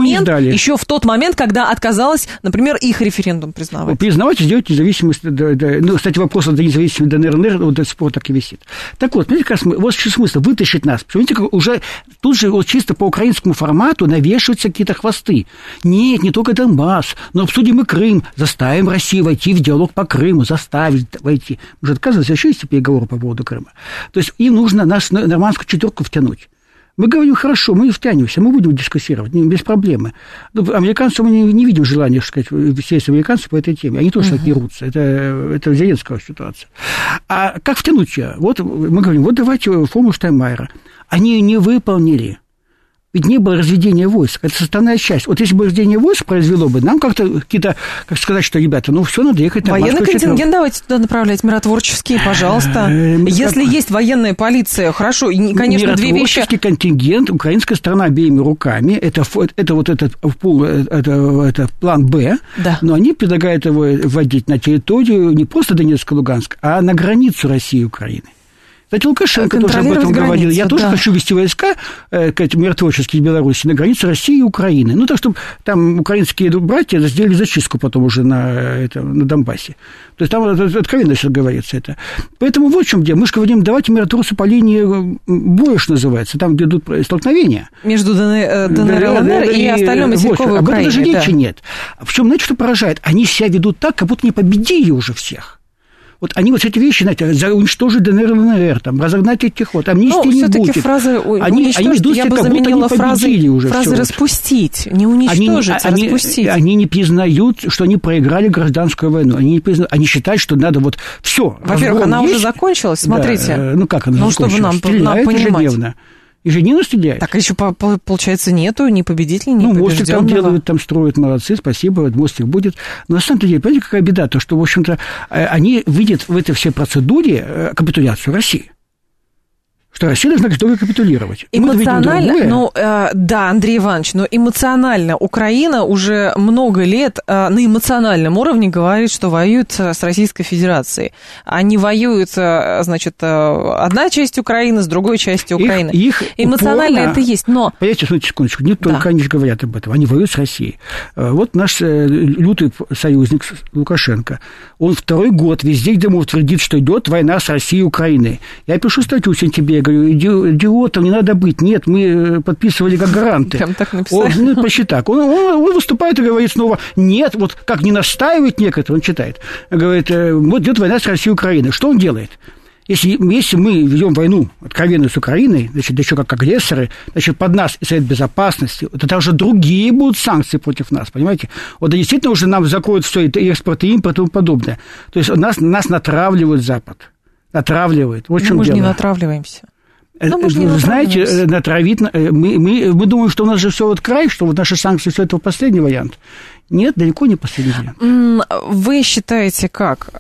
B: тот момент, когда отказалась, например, их референдум признавать.
C: Признавать и сделать независимость. Кстати, вопрос о независимости ДНР, ЛНР до сих пор так и висит. Так вот, смотрите, вот смысл вытащить нас. Посмотрите, как уже тут же чисто по украинскому формату навешиваются какие-то хвосты. Нет, не только Донбасс, но обсудим и Крым, заставим Россию войти в диалог по Крыму, заставить войти. Мы же отказываемся, еще есть переговоры по поводу Крыма. То есть им нужно нас на нормандскую четверку втянуть. Мы говорим, хорошо, мы втянемся, мы будем дискуссировать, без проблемы. Американцам мы не видим желания, сказать, сесть американцы по этой теме. Они тоже так дерутся. Это Зеленского ситуация. А как втянуть ее? Вот мы говорим, давайте формулу Штайнмайера. Они ее не выполнили. Ведь не было разведения войск. Это составная часть. Вот если бы разведение войск произвело бы, нам как-то какие-то, как сказать, что, ребята, все, надо ехать на
B: военный контингент давайте туда направлять, миротворческий, пожалуйста. Если есть военная полиция, хорошо, и, конечно, две вещи...
C: Миротворческий контингент, украинская сторона обеими руками, это вот этот план «Б», да. Но они предлагают его вводить на территорию не просто Донецк и Луганск, а на границу России и Украины. Кстати, Лукашенко тоже об этом говорил. Я тоже хочу вести войска миротворческие в Беларуси на границе России и Украины. Так, чтобы там украинские братья сделали зачистку потом уже на Донбассе. То есть там откровенно сейчас говорится это. Поэтому вот в чем дело. Мы же говорим, давайте миротворцы по линии боя, что называется, там, где идут столкновения.
B: Между ДНР, ЛНР и остальным материковой Украиной.
C: Об этом даже речи нет. Причем, знаете, что поражает? Они себя ведут так, как будто не победили уже всех. Вот они вот эти вещи, знаете, уничтожить ДНР, ЛНР, разогнать этих амнистии не будет.
B: Фразы уничтожить, я бы заменила фразы распустить, не уничтожить, а распустить.
C: Они не признают, что они проиграли гражданскую войну. Они считают, что надо все.
B: Во-первых, она уже закончилась, смотрите.
C: Да, как она закончилась?
B: Чтобы нам понимать.
C: Ежедневно. Ежедневно стреляют.
B: Так, еще, получается, нету ни победителей, ни побежденного.
C: Мостик там делают, там строят, молодцы, спасибо, мостик будет. Но на самом деле, понимаете, какая беда? То, что, в общем-то, они видят в этой всей процедуре капитуляцию России. Что Россия должна только капитулировать.
B: Эмоционально, да, Андрей Иванович, но эмоционально Украина уже много лет на эмоциональном уровне говорит, что воюет с Российской Федерацией. Они воюют, значит, одна часть Украины с другой частью Украины. Эмоционально упорно, это есть, но...
C: Понимаете, смотрите, секундочку, не только они же говорят об этом, они воюют с Россией. Вот наш лютый союзник Лукашенко, он второй год везде, где ему твердит, что идет война с Россией и Украиной. Я пишу статью в сентябре, я говорю, идиотом не надо быть. Нет, мы подписывали как гаранты.
B: Прям так написали.
C: Он, почти так. Он выступает и говорит снова, нет, вот как не настаивает некоторые, он читает. Говорит, вот идет война с Россией и Украиной. Что он делает? Если мы ведем войну откровенную с Украиной, значит, да еще как агрессоры, значит, под нас и Совет Безопасности, вот это уже другие будут санкции против нас, понимаете? Вот действительно уже нам закроют все, и экспорт, и импорт, и тому подобное. То есть нас натравливает Запад. Натравливает. Вот в чем
B: мы
C: дело.
B: же не натравливаемся.
C: Вы знаете, натравить... Мы думаем, что у нас же все вот край, что вот наши санкции, все это последний вариант. Нет, далеко не последний вариант.
B: Вы считаете, как?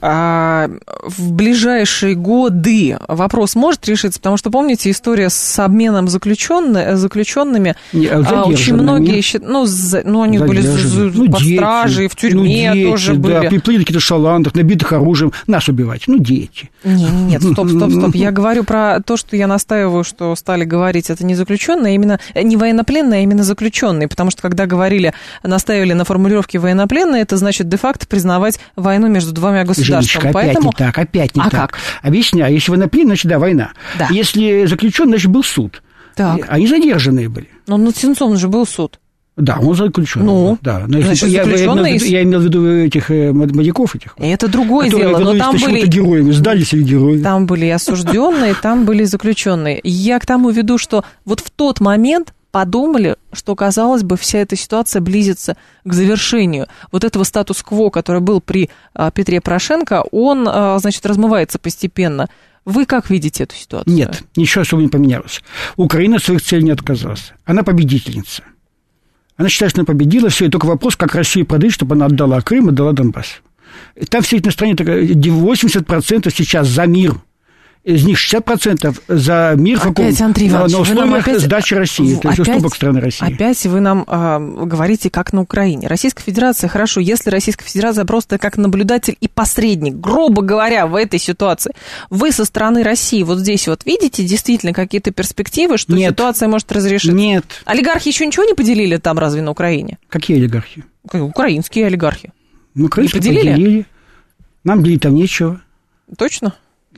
B: В ближайшие годы вопрос может решиться? Потому что, помните, история с обменом заключенными, очень многие считают... они были под стражей, в тюрьме тоже были.
C: Да, приплыли какие-то шаландах, набитых оружием, нас убивать. Дети.
B: Нет, стоп. Я говорю про то, что я настаиваю, что стали говорить, это не заключенные, именно не военнопленные, а именно заключенные, потому что когда настаивали на формулировке военнопленные, это значит де-факто признавать войну между двумя государствами.
C: Женечка,
B: поэтому...
C: опять не так.
B: Как?
C: Объясняю. Если военнопленный, значит, да, война. Да. Если заключенный, значит, был суд.
B: Так.
C: Они задержанные были.
B: Но над Сенцовым же был суд.
C: Да, он заключенный. Да.
B: Значит,
C: я имел в виду этих моряков этих.
B: Это другое дело, но там были
C: героями, сдались или герои.
B: Там были и осужденные, там были заключенные. Я к тому веду, что вот в тот момент подумали, что, казалось бы, вся эта ситуация близится к завершению. Вот этого статус-кво, который был при Петре Порошенко, он, значит, размывается постепенно. Вы как видите эту ситуацию?
C: Нет, ничего особо не поменялось. Украина от своих целей не отказалась. Она победительница. Она считает, что она победила. Все, и только вопрос, как Россию продать, чтобы она отдала Крым, отдала Донбасс. Там все на стране 80% сейчас за мир. Из них 60% за мир на условиях сдачи России, то есть уступок страны России.
B: Опять вы нам говорите, как на Украине. Российская Федерация, хорошо, если Российская Федерация просто как наблюдатель и посредник, грубо говоря, в этой ситуации, вы со стороны России вот здесь вот видите действительно какие-то перспективы, что ситуация может разрешиться?
C: Нет.
B: Олигархи еще ничего не поделили там разве на Украине?
C: Какие олигархи?
B: Украинские олигархи.
C: Украинские поделили. Нам делить там нечего.
B: Точно?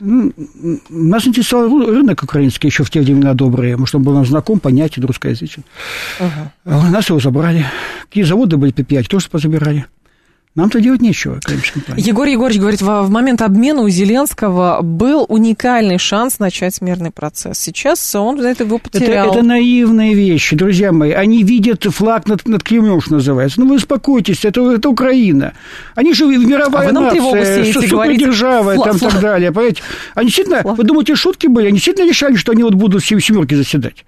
C: Нас интересовал рынок украинский еще в те времена добрые, потому что он был нам знаком, понятен, русскоязычен. Нас его забрали. Какие заводы были P5, тоже позабирали. Нам-то делать нечего в экономическом плане.
B: Егор Егорович говорит, в момент обмена у Зеленского был уникальный шанс начать мирный процесс. Сейчас он его потерял.
C: Это наивные вещи, друзья мои. Они видят флаг над Кремлем, что называется. Вы успокойтесь, это Украина. Они же мировая нация, супердержава и так далее. Понимаете? Они действительно, вы думаете, шутки были? Они действительно решали, что они вот будут в семерке заседать?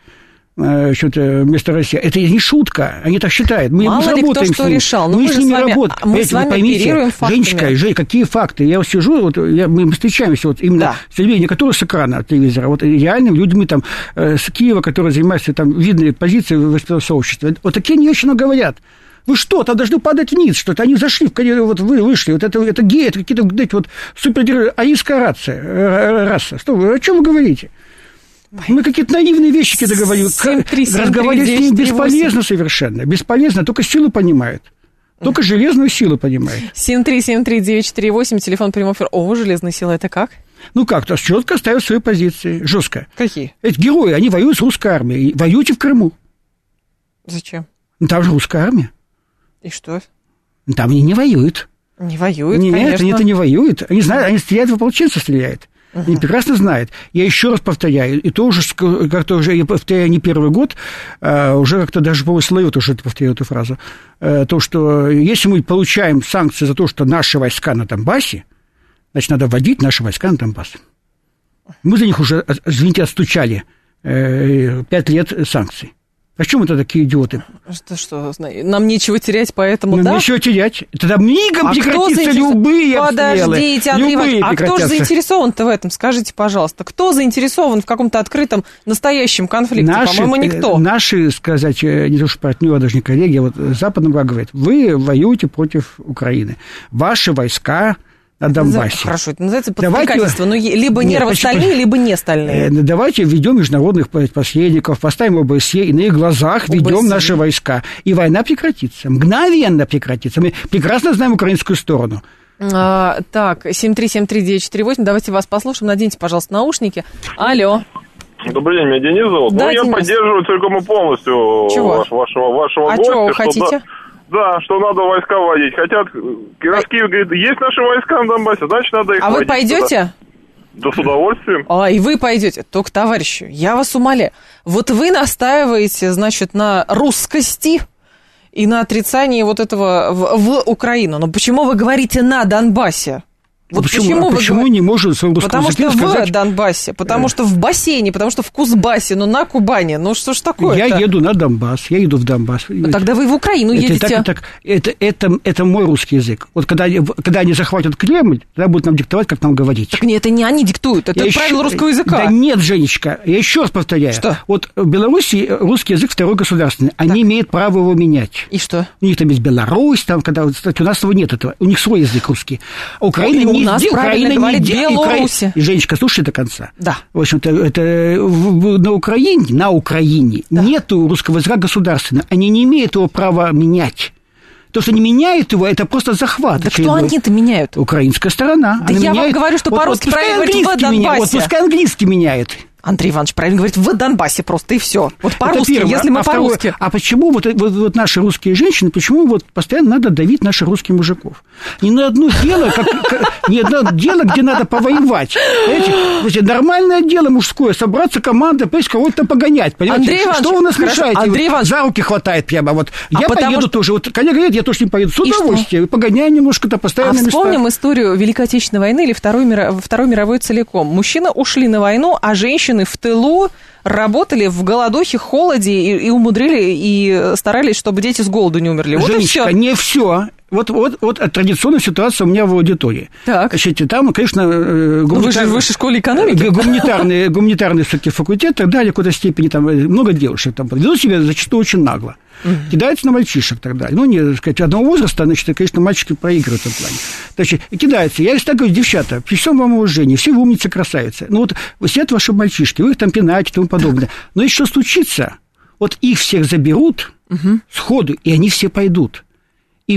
C: Вместо России. Это не шутка, они так считают. Мы
B: мало ли кто что решал.
C: Мы с ними работаем.
B: Мы с вами оперируем фактами.
C: Женечка, какие факты? Я вот сижу, мы встречаемся вот именно с людьми, не которые с экрана телевизора, вот реальными людьми там, с Киева, которые занимаются там видной позицией в сообществе. Вот такие они очень много говорят. Вы что, там должны падать вниз, что-то. Они зашли в карьеру, вот вы вышли, вот это геи, это какие-то вот супердержавы, арийская раса. Что вы, о чем вы говорите? Мы какие-то наивные вещи какие-то говорим. Разговаривать с ним бесполезно совершенно. Бесполезно, только силу понимают. Только железную силу понимают.
B: 7373948, телефон прямого эфира. О, железная сила, это как?
C: Как-то четко ставят свои позиции, жестко.
B: Какие?
C: Эти герои, они воюют с русской армией. Воюйте в Крыму.
B: Зачем?
C: Там же русская армия.
B: И что?
C: Там они не воюют.
B: Не воюют,
C: конечно.
B: Нет,
C: они-то не воюют. Они знают, они стреляют, в ополченца стреляют. Они прекрасно знают. Я еще раз повторяю, и то уже как-то уже, я повторяю не первый год, уже как-то даже по Слоеву тоже повторяю эту фразу, то, что если мы получаем санкции за то, что наши войска на Донбассе, значит, надо вводить наши войска на Донбасс. Мы за них уже, извините, отстучали 5 лет санкций. Почему это такие идиоты?
B: Что, нам нечего терять, поэтому
C: нам нечего терять. Тогда мигом прекратятся любые обстрелы.
B: Подождите, Андрей Иванович, а кто же заинтересован-то в этом? Скажите, пожалуйста, кто заинтересован в каком-то открытом настоящем конфликте? По-моему, никто.
C: Наши, сказать, не то что партнеры, даже не коллеги, а вот Западный блок говорит, вы воюете против Украины. Ваши войска на Донбассе.
B: Хорошо, это называется подстрекательство. Но либо нервостальные, либо не стальные.
C: Давайте введем международных посредников, поставим ОБСЕ, и на их глазах ведем наши войска. И война прекратится. Мгновенно прекратится. Мы прекрасно знаем украинскую сторону.
B: Так, 7373948, давайте вас послушаем. Наденьте, пожалуйста, наушники. Алло.
D: Добрый день, меня Денис зовут.
B: Да,
D: я поддерживаю целиком и полностью вашего гостя.
B: Чего вы хотите?
D: Да, что надо войска вводить. Хотят, Кировские говорит, есть наши войска на Донбассе, значит, надо их вводить.
B: А вы пойдете?
D: Да, с удовольствием.
B: И вы пойдете. Только, товарищи, я вас умоляю. Вот вы настаиваете, значит, на русскости и на отрицании вот этого в Украину. Но почему вы говорите «на Донбассе»? Вот
C: почему не может в русском языке сказать?
B: Потому что в Донбассе, потому что в бассейне, потому что в Кузбассе, на Кубани. Что ж такое-то?
C: Я еду на Донбасс, я еду в Донбасс.
B: Тогда вы в Украину едете.
C: Это мой русский язык. Вот когда они захватят Кремль, тогда будут нам диктовать, как нам говорить.
B: Так нет, это не они диктуют, это правила русского языка.
C: Да нет, Женечка, я еще раз повторяю.
B: Что?
C: Вот в Беларуси русский язык второй государственный. Они имеют право его менять.
B: И что?
C: У них там есть Беларусь, кстати, у нас его нет этого. У них свой язык русский. А Украина не...
B: У нас правильно говорит Беларуси.
C: Женечка, слушай до конца.
B: Да.
C: В общем-то, на Украине нету русского языка государственного. Они не имеют его права менять. То, что не меняют его, это просто захват.
B: Да кто они-то меняют?
C: Украинская сторона.
B: Да я вам говорю, что по-русски правильно говорить в Донбассе.
C: Пускай английский меняет.
B: Андрей Иванович правильно говорит в Донбассе просто, и все. Вот по-русски, если мы по-русски.
C: А почему вот наши русские женщины, почему вот постоянно надо давить наших русских мужиков? Ни на одно дело, где надо повоевать. Понимаете, нормальное дело мужское, собраться командой, кого-то погонять. Понимаете, что вы нас мешаете? За руки хватает прямо. Вот я поеду тоже. Вот коллега говорит, я тоже не поеду. С удовольствием. Погоняем немножко-то, поставим на места.
B: Вспомним историю Великой Отечественной войны или Второй мировой целиком. Мужчины ушли на войну, а женщины в тылу работали в голодухе, холоде и умудрили, и старались, чтобы дети с голоду не умерли. Вот
C: Женечка,
B: и все.
C: Не все. Вот традиционная ситуация у меня в аудитории.
B: Так.
C: Значит, там, конечно,
B: вы же в высшей школе экономики.
C: Гуманитарный все-таки факультет, и так далее, в какой-то степени там много девушек там ведут себя зачастую очень нагло. Кидаются на мальчишек и так далее. Не, сказать, одного возраста, значит, конечно, мальчики проигрывают в этом плане. Значит, кидаются. Я так говорю, девчата, при всем вам уважении, все вы умницы, красавицы. Вот сидят ваши мальчишки, вы их там пинаете и тому подобное. Но еще случится, вот их всех заберут сходу, и они все пойдут. И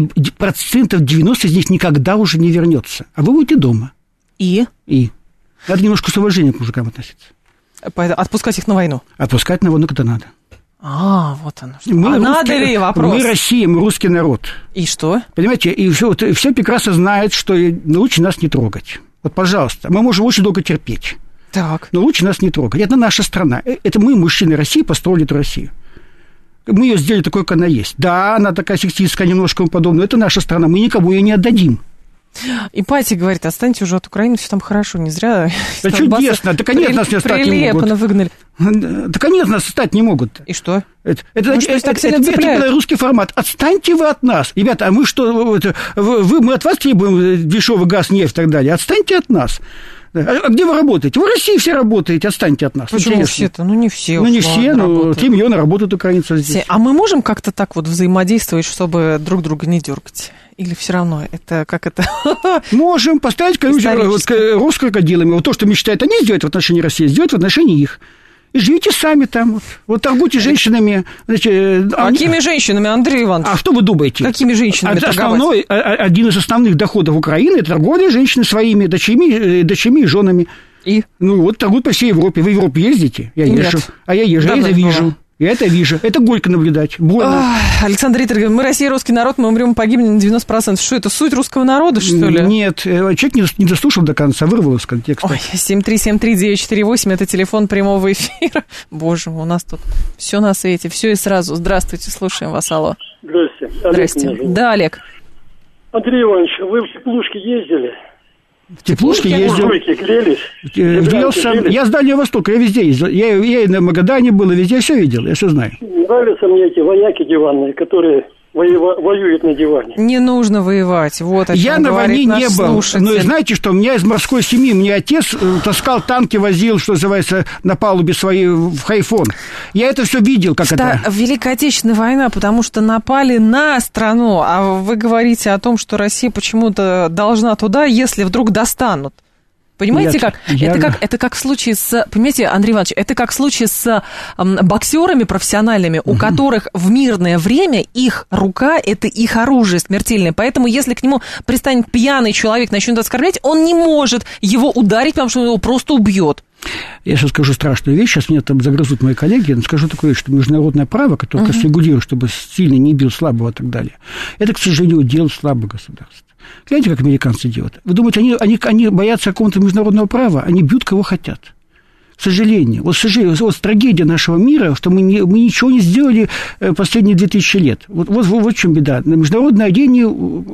C: 90% из них никогда уже не вернется. А вы будете дома.
B: И?
C: Надо немножко с уважением к мужикам относиться.
B: Отпускать их на войну?
C: Отпускать на войну, когда надо.
B: Вот оно что. Надо ли вопрос?
C: Мы Россия, мы русский народ.
B: И что?
C: Понимаете, и все прекрасно знают, что лучше нас не трогать. Вот, пожалуйста, мы можем очень долго терпеть.
B: Так.
C: Но лучше нас не трогать. Это наша страна. Это мы, мужчины России, построили эту Россию. Мы ее сделали такой, как она есть. Да, она такая сексистская, немножко подобная. Это наша страна. Мы никому ее не отдадим.
B: Ипатий говорит, отстаньте уже от Украины, все там хорошо, не зря.
C: Да чудесно, да, конечно, нас не остать не могут.
B: Выгнали.
C: Да, конечно, нас остать не могут.
B: И что?
C: Это русский формат. Отстаньте вы от нас. Ребята, а мы что, мы от вас требуем дешевый газ, нефть и так далее. Отстаньте от нас. А где вы работаете? Вы в России все работаете, отстаньте от нас.
B: Почему все-то? Не все.
C: Не все, но 3 миллиона работают украинцев здесь.
B: А мы можем как-то так вот взаимодействовать, чтобы друг друга не дергать? Или все равно это как это?
C: Можем поставить крокодилами. Вот то, что мечтают они сделать в отношении России, сделать в отношении их. И живите сами там. Вот торгуйте женщинами.
B: Какими женщинами, Андрей Иванович?
C: А что вы думаете?
B: Какими женщинами торговать?
C: Один из основных доходов Украины – это торговля женщинами своими дочерьми и женами.
B: И?
C: Вот торгуют по всей Европе. Вы в Европу ездите? Я езжу. А я езжу, я это вижу. Я это вижу. Это горько наблюдать. Больно.
B: Александр Риттер говорит, мы Россия, русский народ, мы умрем и погибнем на 90%. Что это, суть русского народа, что ли?
C: Нет, человек не дослушал до конца, вырвал из контекста.
B: 7373948, это телефон прямого эфира. Боже мой, у нас тут все на свете, все и сразу. Здравствуйте, слушаем вас, алло.
E: Здравствуйте.
B: Здрасте. Да, Олег.
E: Андрей Иванович, вы в теплушке ездили?
C: В теплушке ездил. Я с Дальнего Востока, я везде ездил. Я и на Магадане был, и везде все видел, я все знаю.
E: Нравятся мне эти вояки диванные, которые воюют на диване.
B: Не нужно воевать, вот о чем
C: я на войне не был, но знаете что, у меня из морской семьи, мне отец таскал танки, возил, что называется, на палубе своей в Хайфон. Я это все видел, как это.
B: Великая Отечественная война, потому что напали на страну, а вы говорите о том, что Россия почему-то должна туда, если вдруг достанут. Понимаете, как? Это как в случае с... Понимаете, Андрей Иванович, это как в случае с боксерами профессиональными, у которых в мирное время их рука – это их оружие смертельное. Поэтому, если к нему пристанет пьяный человек, начнет оскорблять, он не может его ударить, потому что он его просто убьет.
C: Я сейчас скажу страшную вещь, сейчас меня там загрызут мои коллеги, но скажу такое, что международное право, которое регулирует, чтобы сильный не бил слабого и так далее, это, к сожалению, дело слабых государств. Знаете, как американцы делают? Вы думаете, они боятся какого-то международного права? Они бьют, кого хотят. К сожалению. Вот трагедия нашего мира, что мы ничего не сделали последние 2000 лет. Вот в чем беда. На международной арене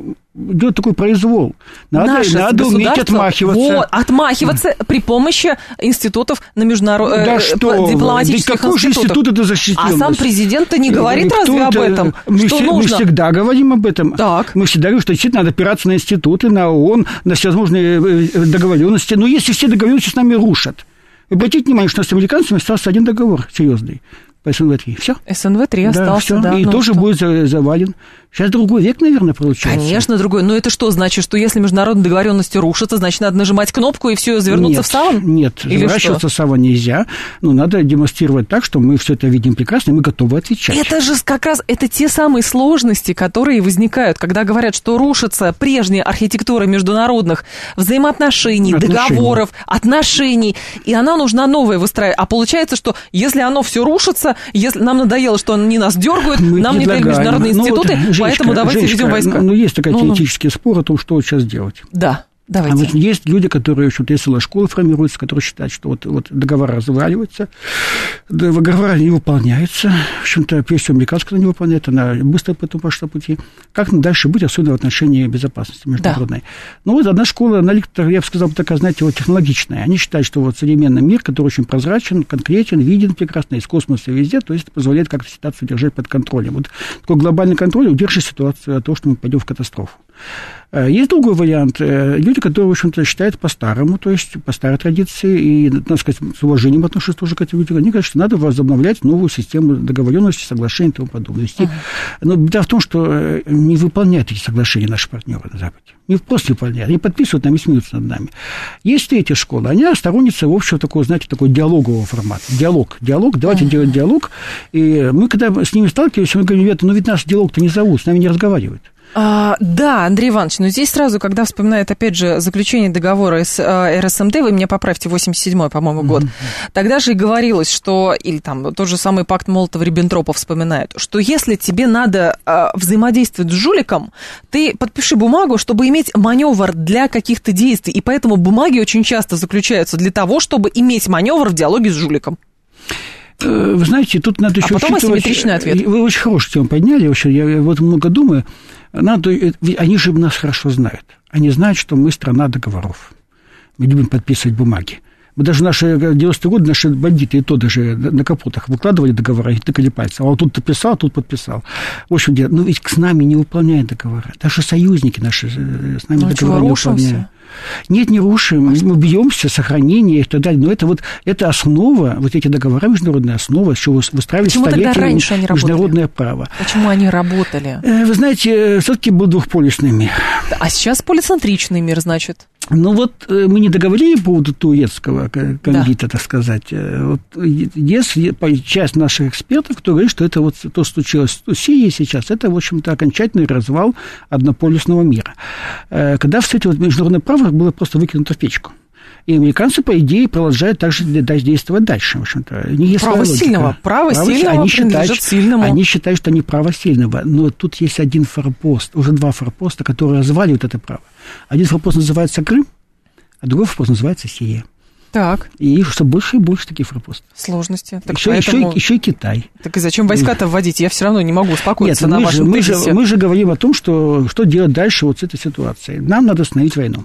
C: идет такой произвол. Надо уметь отмахиваться.
B: Отмахиваться при помощи институтов на дипломатических
C: да какой же институт это защитил?
B: А сам президент-то не говорит разве об этом?
C: Мы всегда говорим об этом.
B: Так.
C: Мы всегда говорим, что действительно надо опираться на институты, на ООН, на всевозможные договоренности. Но если все договоренности с нами рушат, обратите внимание, что с американцами остался один договор серьезный по СНВ-3. Все.
B: СНВ-3 остался, да.
C: И тоже будет завален. Сейчас другой век, наверное, получается.
B: Конечно, другой. Но это что значит, что если международные договоренности рушатся, значит, надо нажимать кнопку и все завернуться в саван?
C: Нет, заворачиваться в саван нельзя. Но надо демонстрировать так, что мы все это видим прекрасно, и мы готовы отвечать.
B: Это же как раз те самые сложности, которые возникают, когда говорят, что рушится прежняя архитектура международных взаимоотношений, договоров, отношений, и она нужна новая выстраивать. А получается, что если оно все рушится, если нам надоело, что они нас дергают, нам не дали международные институты, поэтому давайте введем войска.
C: Есть такой теоретический спор о том, что сейчас делать.
B: Да, давайте.
C: А вот есть люди, которые, в общем-то, есть целая школа формируется, которые считают, что вот договора разваливаются, договора не выполняются. В общем-то, прежде всего, американская не выполняет, она быстро по этому пошла пути. Как дальше быть, особенно в отношении безопасности международной? Да. Ну, вот одна школа, она, я бы сказал, такая, знаете, вот технологичная. Они считают, что вот современный мир, который очень прозрачен, конкретен, виден прекрасно из космоса и везде, то есть это позволяет как-то ситуацию держать под контролем. Вот такой глобальный контроль удержит ситуацию от того, что мы пойдем в катастрофу. Есть другой вариант. Люди, которые, в общем-то, считают по-старому, то есть по старой традиции, и, надо сказать, с уважением отношусь тоже к этим людям, они говорят, что надо возобновлять новую систему договоренности, соглашений и тому подобное. Но беда в том, что не выполняют эти соглашения наши партнеры на Западе. Не просто выполняют, они подписывают нам и смеются над нами. Есть третья школа, они сторонницы общего такого, знаете, такого диалогового формата. Диалог, давайте делать диалог. И мы, когда с ними сталкиваемся, мы говорим, ребята, ведь наш диалог-то не зовут, с нами не разговаривают.
B: Да, Андрей Иванович, но здесь сразу, когда вспоминают, опять же, заключение договора с РСМД, вы меня поправьте, 87-й, по-моему, год, тогда же и говорилось, что, или там тот же самый пакт Молотова-Риббентропа вспоминают, что если тебе надо взаимодействовать с жуликом, ты подпиши бумагу, чтобы иметь маневр для каких-то действий, и поэтому бумаги очень часто заключаются для того, чтобы иметь маневр в диалоге с жуликом.
C: Вы знаете, тут надо еще
B: потом асимметричный ответ.
C: Вы очень хорошую тему подняли, вообще, я вот много думаю. Они же нас хорошо знают. Они знают, что мы страна договоров. Мы любим подписывать бумаги. Мы даже наши 90-е годы, наши бандиты, и то даже на капотах выкладывали договора и тыкали пальцем. А вот тут подписал, тут подписал. В общем, ведь с нами не выполняют договора. Даже союзники наши с нами договора не выполняют. Нет, не рушим, мы бьемся, сохранение и так далее. Но это основа, вот эти договора, международная основа, с чего выстраивали столетиями международное право.
B: Почему они работали?
C: Вы знаете, все-таки был двухполюсный мир.
B: А сейчас полицентричный мир, значит?
C: Ну вот мы не договорили по поводу турецкого кондита, так сказать. Вот есть часть наших экспертов, кто говорит, что это вот то, что случилось в Сирии сейчас, это, в общем-то, окончательный развал однополюсного мира. Когда все это международное право было просто выкинуто в печку. И американцы, по идее, продолжают также действовать дальше. В общем-то.
B: Право сильного принадлежит сильному.
C: Они считают, что они право сильного. Но тут есть один форпост, уже два форпоста, которые разваливают это право. Один форпост называется Крым, а другой форпост называется Сирия.
B: Так.
C: И их все больше и больше таких форпостов.
B: Сложности.
C: Еще и Китай.
B: Так и зачем войска-то вводить? Я все равно не могу успокоиться на вашем тезисе.
C: Мы же говорим о том, что делать дальше вот с этой ситуацией. Нам надо остановить войну.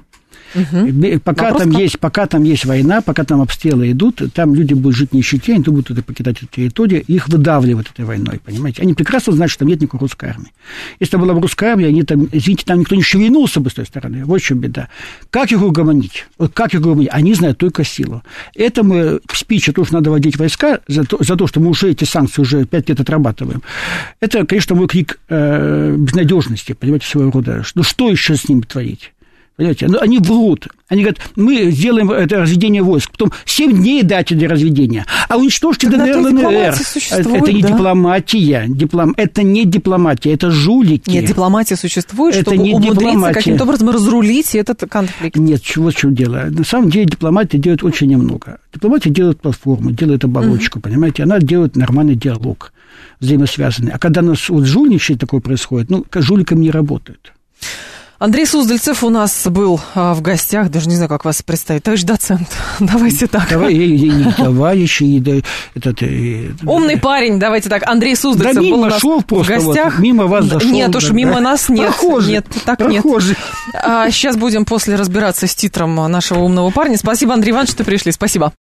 C: Пока там есть война, пока там обстрелы идут, там люди будут жить в нищете, они будут это покидать эту территорию, их выдавливают этой войной, понимаете? Они прекрасно знают, что там нет никакой русской армии. Если там была бы русская армия, они там, извините, там никто не шевельнулся бы с той стороны. Вот в чем беда. Как их угомонить? Они знают только силу. Это мы в спиче, то, что надо вводить войска, за то, что мы уже эти санкции уже 5 лет отрабатываем. Это, конечно, мой крик безнадежности, понимаете, своего рода. Ну, что еще с ними творить? Понимаете? Ну, они врут. Они говорят, мы сделаем это разведение войск, потом 7 дней дайте для разведения, а уничтожьте ДНР, ЛНР. Это не дипломатия. Это не дипломатия, это жулики.
B: Нет, дипломатия существует,
C: это
B: чтобы умудриться каким-то образом разрулить этот конфликт.
C: Нет, вот в чем дело. На самом деле дипломатия делает очень немного. Дипломатия делает платформу, делает оболочку, понимаете? Она делает нормальный диалог, взаимосвязанный. А когда у нас вот жульничание такое происходит, жуликам не работают.
B: Андрей Суздальцев у нас был в гостях, даже не знаю, как вас представить, товарищ доцент, давайте так.
C: Товарищ,
B: умный парень, давайте так, Андрей Суздальцев был у нас в гостях.
C: Мимо вас зашел.
B: Нет, уж мимо нас нет.
C: Прохожий.
B: Нет. Сейчас будем после разбираться с титром нашего умного парня. Спасибо, Андрей Иванович, что пришли, спасибо.